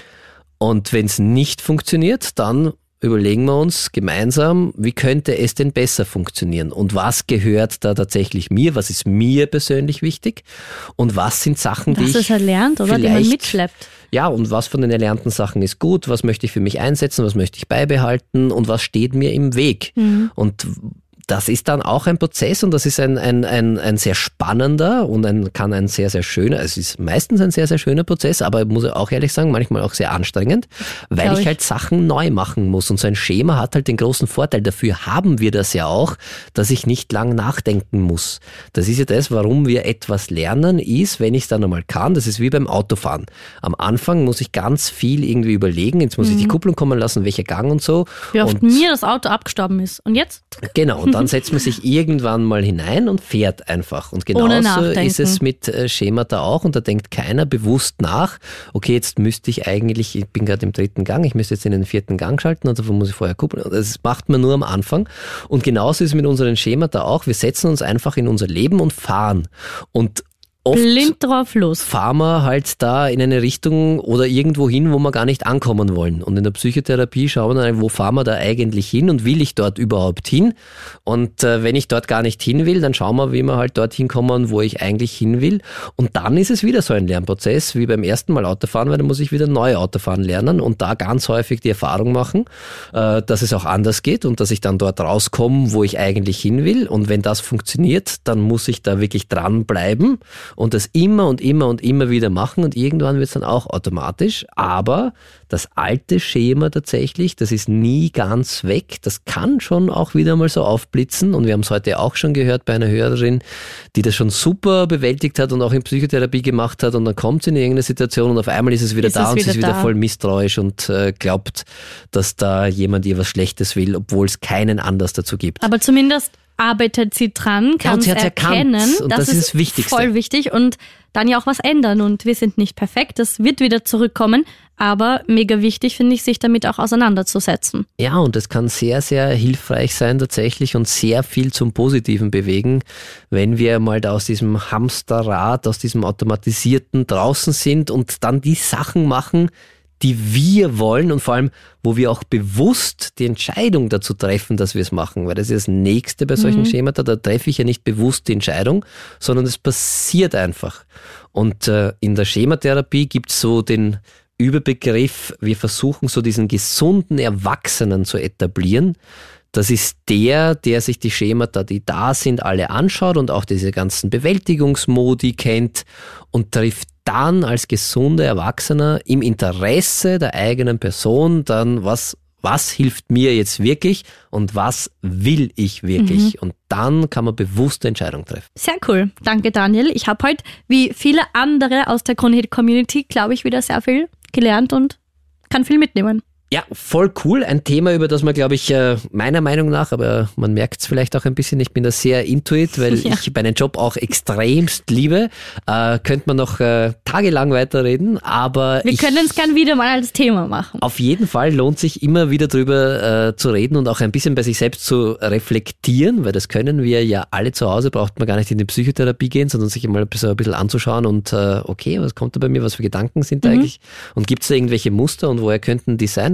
Und wenn es nicht funktioniert, dann überlegen wir uns gemeinsam, wie könnte es denn besser funktionieren und was gehört da tatsächlich mir, was ist mir persönlich wichtig und was sind Sachen, die ich das ist erlernt, oder? Die man mitschleppt. Ja, und was von den erlernten Sachen ist gut, was möchte ich für mich einsetzen, was möchte ich beibehalten und was steht mir im Weg. Und das ist dann auch ein Prozess und das ist ein sehr spannender und kann ein sehr, sehr schöner, es ist meistens ein sehr, sehr schöner Prozess, aber muss ich auch ehrlich sagen, manchmal auch sehr anstrengend, weil ich halt Sachen neu machen muss und so ein Schema hat halt den großen Vorteil, dafür haben wir das ja auch, dass ich nicht lang nachdenken muss. Das ist ja das, warum wir etwas lernen, ist, wenn ich es dann einmal kann, das ist wie beim Autofahren. Am Anfang muss ich ganz viel irgendwie überlegen, jetzt muss ich die Kupplung kommen lassen, welcher Gang und so. Wie oft mir das Auto abgestorben ist. Und jetzt? Genau, und dann setzt man sich irgendwann mal hinein und fährt einfach. Und genauso ist es mit Schemata auch. Und da denkt keiner bewusst nach, okay, jetzt müsste ich eigentlich, ich bin gerade im 3. Gang, ich müsste jetzt in den 4. Gang schalten und davon muss ich vorher kuppeln. Das macht man nur am Anfang. Und genauso ist es mit unseren Schemata auch. Wir setzen uns einfach in unser Leben und fahren. Und oft blind drauf los. Fahren wir halt da in eine Richtung oder irgendwo hin, wo wir gar nicht ankommen wollen. Und in der Psychotherapie schauen wir dann, wo fahren wir da eigentlich hin und will ich dort überhaupt hin? Und wenn ich dort gar nicht hin will, dann schauen wir, wie wir halt dorthin kommen, wo ich eigentlich hin will. Und dann ist es wieder so ein Lernprozess, wie beim ersten Mal Autofahren, weil dann muss ich wieder neu Autofahren lernen und da ganz häufig die Erfahrung machen, dass es auch anders geht und dass ich dann dort rauskomme, wo ich eigentlich hin will. Und wenn das funktioniert, dann muss ich da wirklich dranbleiben und das immer und immer und immer wieder machen und irgendwann wird es dann auch automatisch. Aber das alte Schema tatsächlich, das ist nie ganz weg. Das kann schon auch wieder mal so aufblitzen und wir haben es heute auch schon gehört bei einer Hörerin, die das schon super bewältigt hat und auch in Psychotherapie gemacht hat und dann kommt sie in irgendeine Situation und auf einmal ist es wieder da und sie ist wieder voll misstrauisch und glaubt, dass da jemand ihr was Schlechtes will, obwohl es keinen Anlass dazu gibt. Aber zumindest arbeitet sie dran, kann es erkennen. Und das ist das Wichtigste. Voll wichtig und dann ja auch was ändern. Und wir sind nicht perfekt, das wird wieder zurückkommen. Aber mega wichtig finde ich, sich damit auch auseinanderzusetzen. Ja, und das kann sehr, sehr hilfreich sein tatsächlich und sehr viel zum Positiven bewegen, wenn wir mal da aus diesem Hamsterrad, aus diesem Automatisierten draußen sind und dann die Sachen machen, die wir wollen und vor allem, wo wir auch bewusst die Entscheidung dazu treffen, dass wir es machen. Weil das ist das Nächste bei solchen Schemata, da treffe ich ja nicht bewusst die Entscheidung, sondern es passiert einfach. Und in der Schematherapie gibt es so den Überbegriff, wir versuchen so diesen gesunden Erwachsenen zu etablieren. Das ist der sich die Schemata, die da sind, alle anschaut und auch diese ganzen Bewältigungsmodi kennt und trifft dann als gesunder Erwachsener im Interesse der eigenen Person dann, was hilft mir jetzt wirklich und was will ich wirklich? Und dann kann man bewusste Entscheidungen treffen. Sehr cool. Danke, Daniel. Ich habe heute, wie viele andere aus der Kronehit-Community, glaube ich, wieder sehr viel gelernt und kann viel mitnehmen. Ja, voll cool. Ein Thema, über das man, glaube ich, meiner Meinung nach, aber man merkt es vielleicht auch ein bisschen, ich bin da sehr intuit, weil ich meinen Job auch extremst liebe. Könnte man noch tagelang weiterreden, aber wir können es gern wieder mal als Thema machen. Auf jeden Fall lohnt sich immer wieder drüber zu reden und auch ein bisschen bei sich selbst zu reflektieren, weil das können wir ja alle zu Hause, braucht man gar nicht in die Psychotherapie gehen, sondern sich mal so ein bisschen anzuschauen und okay, was kommt da bei mir, was für Gedanken sind da eigentlich und gibt es da irgendwelche Muster und woher könnten die sein?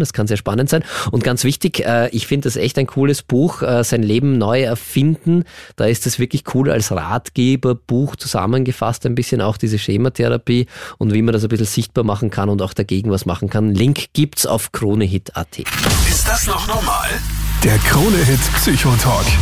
Das kann sehr spannend sein. Und ganz wichtig, ich finde das echt ein cooles Buch, sein Leben neu erfinden. Da ist es wirklich cool als Ratgeberbuch zusammengefasst, ein bisschen auch diese Schematherapie und wie man das ein bisschen sichtbar machen kann und auch dagegen was machen kann. Link gibt's auf KroneHit.at. Ist das noch normal? Der KroneHit Psychotalk.